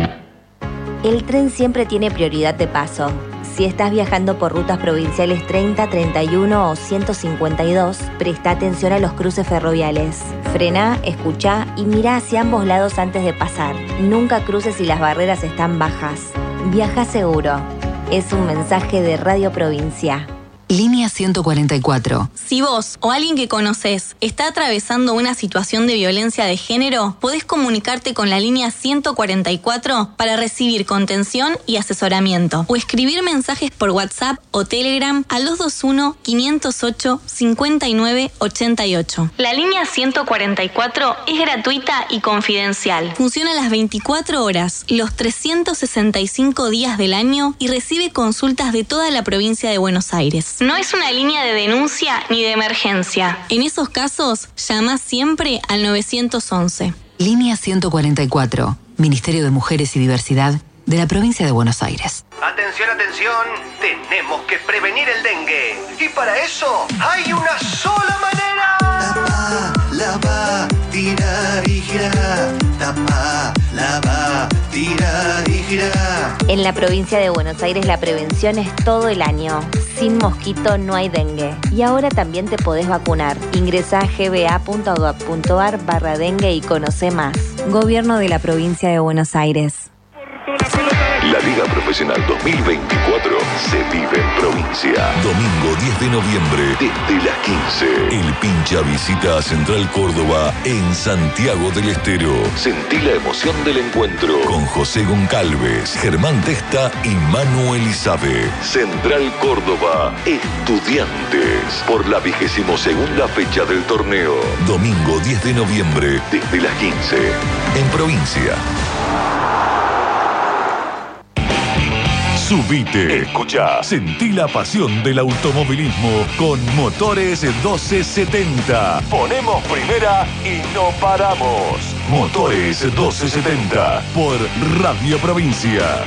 El tren siempre tiene prioridad de paso. Si estás viajando por rutas provinciales treinta, treinta y uno o ciento cincuenta y dos, presta atención a los cruces ferroviales. Frená, escuchá y mirá hacia ambos lados antes de pasar. Nunca cruces si las barreras están bajas. Viaja seguro. Es un mensaje de Radio Provincia.
Línea ciento cuarenta y cuatro.
Si vos o alguien que conocés está atravesando una situación de violencia de género, podés comunicarte con la línea ciento cuarenta y cuatro para recibir contención y asesoramiento o escribir mensajes por WhatsApp o Telegram al dos dos uno, cinco cero ocho, cinco nueve ocho ocho. La línea ciento cuarenta y cuatro es gratuita y confidencial. Funciona las veinticuatro horas, los trescientos sesenta y cinco días del año y recibe consultas de toda la provincia de Buenos Aires. No es una línea de denuncia ni de emergencia. En esos casos, llama siempre al nueve once.
Línea ciento cuarenta y cuatro. Ministerio de Mujeres y Diversidad de la provincia de Buenos Aires.
Atención, atención. Tenemos que prevenir el dengue. Y para eso hay una sola manera.
Tapa, lava, tira y gira. Tapa, lava, tira y gira.
En la provincia de Buenos Aires la prevención es todo el año. Sin mosquito no hay dengue. Y ahora también te podés vacunar. Ingresá a g b a punto gov punto a r barra dengue y conoce más. Gobierno de la provincia de Buenos Aires.
La Liga Profesional dos mil veinticuatro se vive en provincia. Domingo diez de noviembre, desde las quince. El Pincha visita a Central Córdoba en Santiago del Estero. Sentí la emoción del encuentro con José Goncalves, Germán Testa y Manu Elizabe. Central Córdoba, Estudiantes, por la vigésimo segunda fecha del torneo. Domingo diez de noviembre, desde las quince. En provincia. Subite, escucha, sentí la pasión del automovilismo con Motores doce setenta. Ponemos primera y no paramos. Motores doce setenta por Radio Provincia.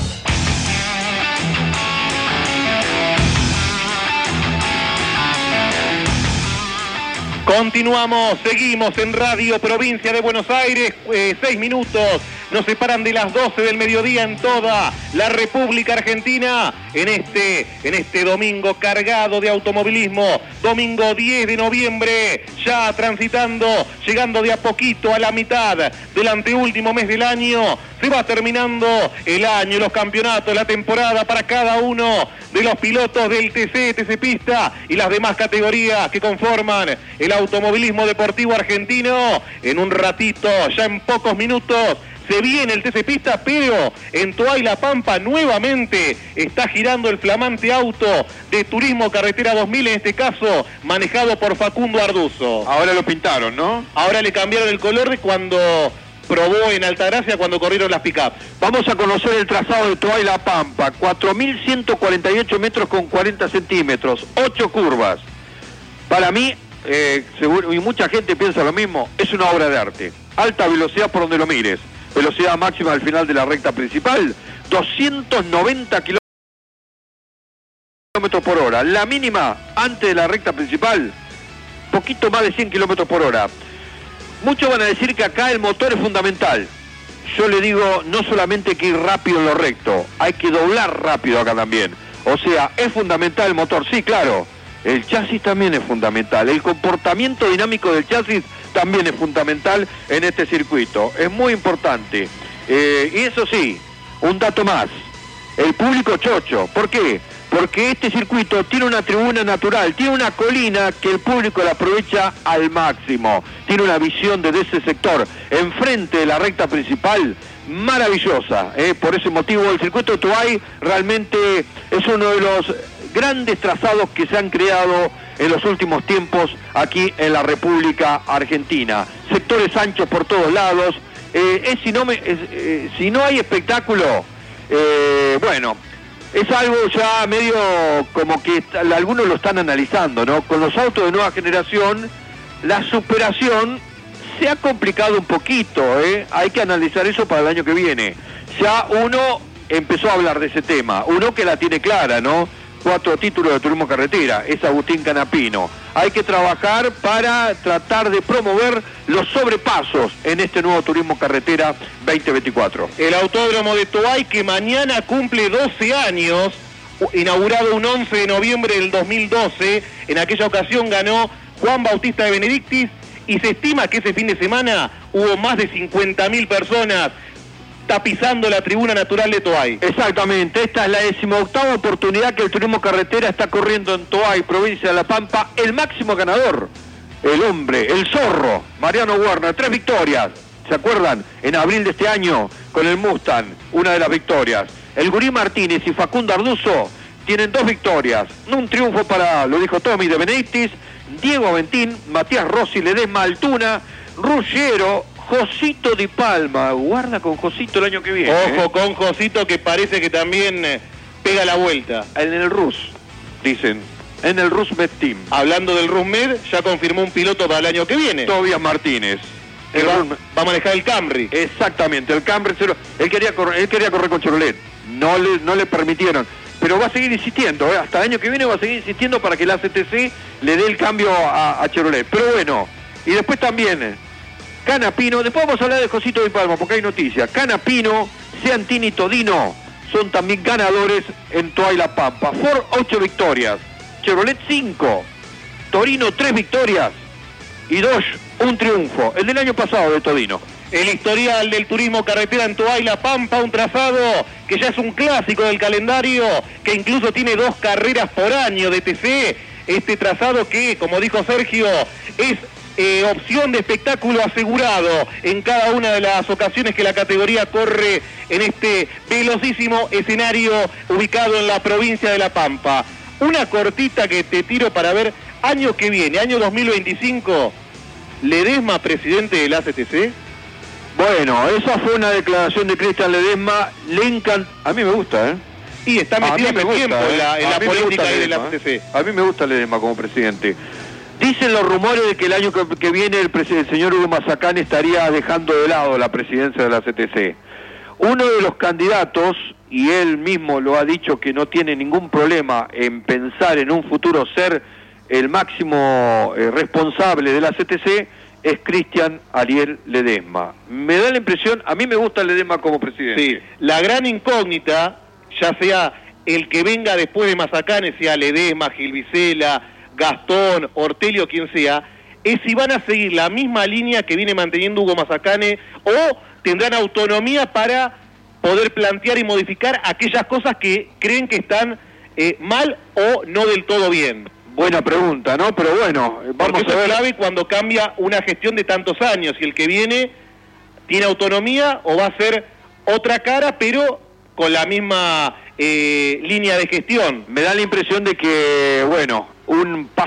Continuamos, seguimos en Radio Provincia de Buenos Aires, eh, seis minutos nos separan de las doce del mediodía en toda la República Argentina, en este, en este domingo cargado de automovilismo, domingo diez de noviembre, ya transitando, llegando de a poquito a la mitad del anteúltimo mes del año, se va terminando el año, los campeonatos, la temporada para cada uno de los pilotos del T C, T C Pista y las demás categorías que conforman el automovilismo deportivo argentino. En un ratito, ya en pocos minutos, se viene el T C Pista, pero en Toay La Pampa nuevamente está girando el flamante auto de Turismo Carretera dos mil, en este caso manejado por Facundo Arduzo.
Ahora lo pintaron, ¿no?
Ahora le cambiaron el color de cuando probó en Altagracia, cuando corrieron las pick-up.
Vamos a conocer el trazado de Toay La Pampa, cuatro mil ciento cuarenta y ocho metros con cuarenta centímetros, ocho curvas. Para mí, eh, seguro, y mucha gente piensa lo mismo, es una obra de arte. Alta velocidad por donde lo mires. Velocidad máxima al final de la recta principal, doscientos noventa kilómetros por hora. La mínima antes de la recta principal, poquito más de cien kilómetros por hora. Muchos van a decir que acá el motor es fundamental. Yo le digo, no solamente hay que ir rápido en lo recto, hay que doblar rápido acá también. O sea, ¿es fundamental el motor? Sí, claro. El chasis también es fundamental. El comportamiento dinámico del chasis también es fundamental en este circuito. Es muy importante. Eh, y eso sí, un dato más. El público chocho. ¿Por qué? Porque este circuito tiene una tribuna natural, tiene una colina que el público la aprovecha al máximo. Tiene una visión desde ese sector, enfrente de la recta principal, maravillosa. ¿eh? Por ese motivo el circuito de Toay realmente es uno de los grandes trazados que se han creado en los últimos tiempos aquí en la República Argentina. Sectores anchos por todos lados. Eh, es, si, no me, es, eh, si no hay espectáculo, eh, bueno, es algo ya medio como que está, algunos lo están analizando, ¿no? Con los autos de nueva generación, la superación se ha complicado un poquito, ¿eh? Hay que analizar eso para el año que viene. Ya uno empezó a hablar de ese tema, uno que la tiene clara, ¿no? Cuatro títulos de turismo carretera, es Agustín Canapino. Hay que trabajar para tratar de promover los sobrepasos en este nuevo turismo carretera veinte veinticuatro.
El autódromo de Toay, que mañana cumple doce años, inaugurado un once de noviembre del dos mil doce, en aquella ocasión ganó Juan Bautista de Benedictis, y se estima que ese fin de semana hubo más de cincuenta mil personas tapizando la tribuna natural de Toay.
Exactamente, esta es la decimoctava oportunidad que el turismo carretera está corriendo en Toay, provincia de La Pampa. El máximo ganador, el hombre, el zorro, Mariano Werner, tres victorias. ¿Se acuerdan? En abril de este año, con el Mustang, una de las victorias. El Gurí Martínez y Facundo Arduzo tienen dos victorias. Un triunfo para, lo dijo Tommy, de Benedictis, Diego Aventín, Matías Rossi, Ledesma Altuna, Ruggiero, Josito Di Palma. Guarda con Josito el año que viene.
Ojo
¿eh?
con Josito, que parece que también eh, pega la vuelta.
En el Rus, dicen. En el Rusmed Team.
Hablando del Rusmed, ya confirmó un piloto para el año que viene.
Tobias Martínez.
Que va, va a manejar el Camry.
Exactamente, el Camry cero. Él quería correr, él quería correr con Chevrolet. No le, no le permitieron. Pero va a seguir insistiendo, ¿eh? Hasta el año que viene va a seguir insistiendo para que la C T C le dé el cambio a, a Chevrolet. Pero bueno, y después también Canapino, después vamos a hablar de Josito Di Palma, porque hay noticias. Canapino, Seantini y Todino son también ganadores en Toay La Pampa. Ford, ocho victorias. Chevrolet, cinco. Torino, tres victorias. Y Dodge, un triunfo. El del año pasado de Todino.
El historial del turismo carretera en Toay La Pampa, un trazado que ya es un clásico del calendario, que incluso tiene dos carreras por año de T C. Este trazado que, como dijo Sergio, es Eh, opción de espectáculo asegurado en cada una de las ocasiones que la categoría corre en este velocísimo escenario ubicado en la provincia de La Pampa. Una cortita que te tiro para ver año que viene, año dos mil veinticinco, Ledesma presidente del A C T C.
Bueno, esa fue una declaración de Cristian Ledesma. Le encanta, a mí me gusta, ¿eh?
Y está metido hace tiempo en la, en la política ahí de la C T C.
A mí me gusta Ledesma como presidente. Dicen los rumores de que el año que, que viene el, el señor Hugo Mazacán estaría dejando de lado la presidencia de la C T C. Uno de los candidatos, y él mismo lo ha dicho, que no tiene ningún problema en pensar en un futuro ser el máximo eh, responsable de la C T C, es Cristian Ariel Ledesma. Me da la impresión, a mí me gusta Ledesma como presidente.
Sí, la gran incógnita, ya sea el que venga después de Mazacane, sea Ledesma, Gil Vicela, Gastón, Ortelio, quien sea, es si van a seguir la misma línea que viene manteniendo Hugo Mazacane o tendrán autonomía para poder plantear y modificar aquellas cosas que creen que están eh, mal o no del todo bien.
Buena pregunta, ¿no? Pero bueno, vamos
Porque
a ver.
es clave cuando cambia una gestión de tantos años y el que viene tiene autonomía o va a ser otra cara, pero con la misma eh, línea de gestión.
Me da la impresión de que, bueno, un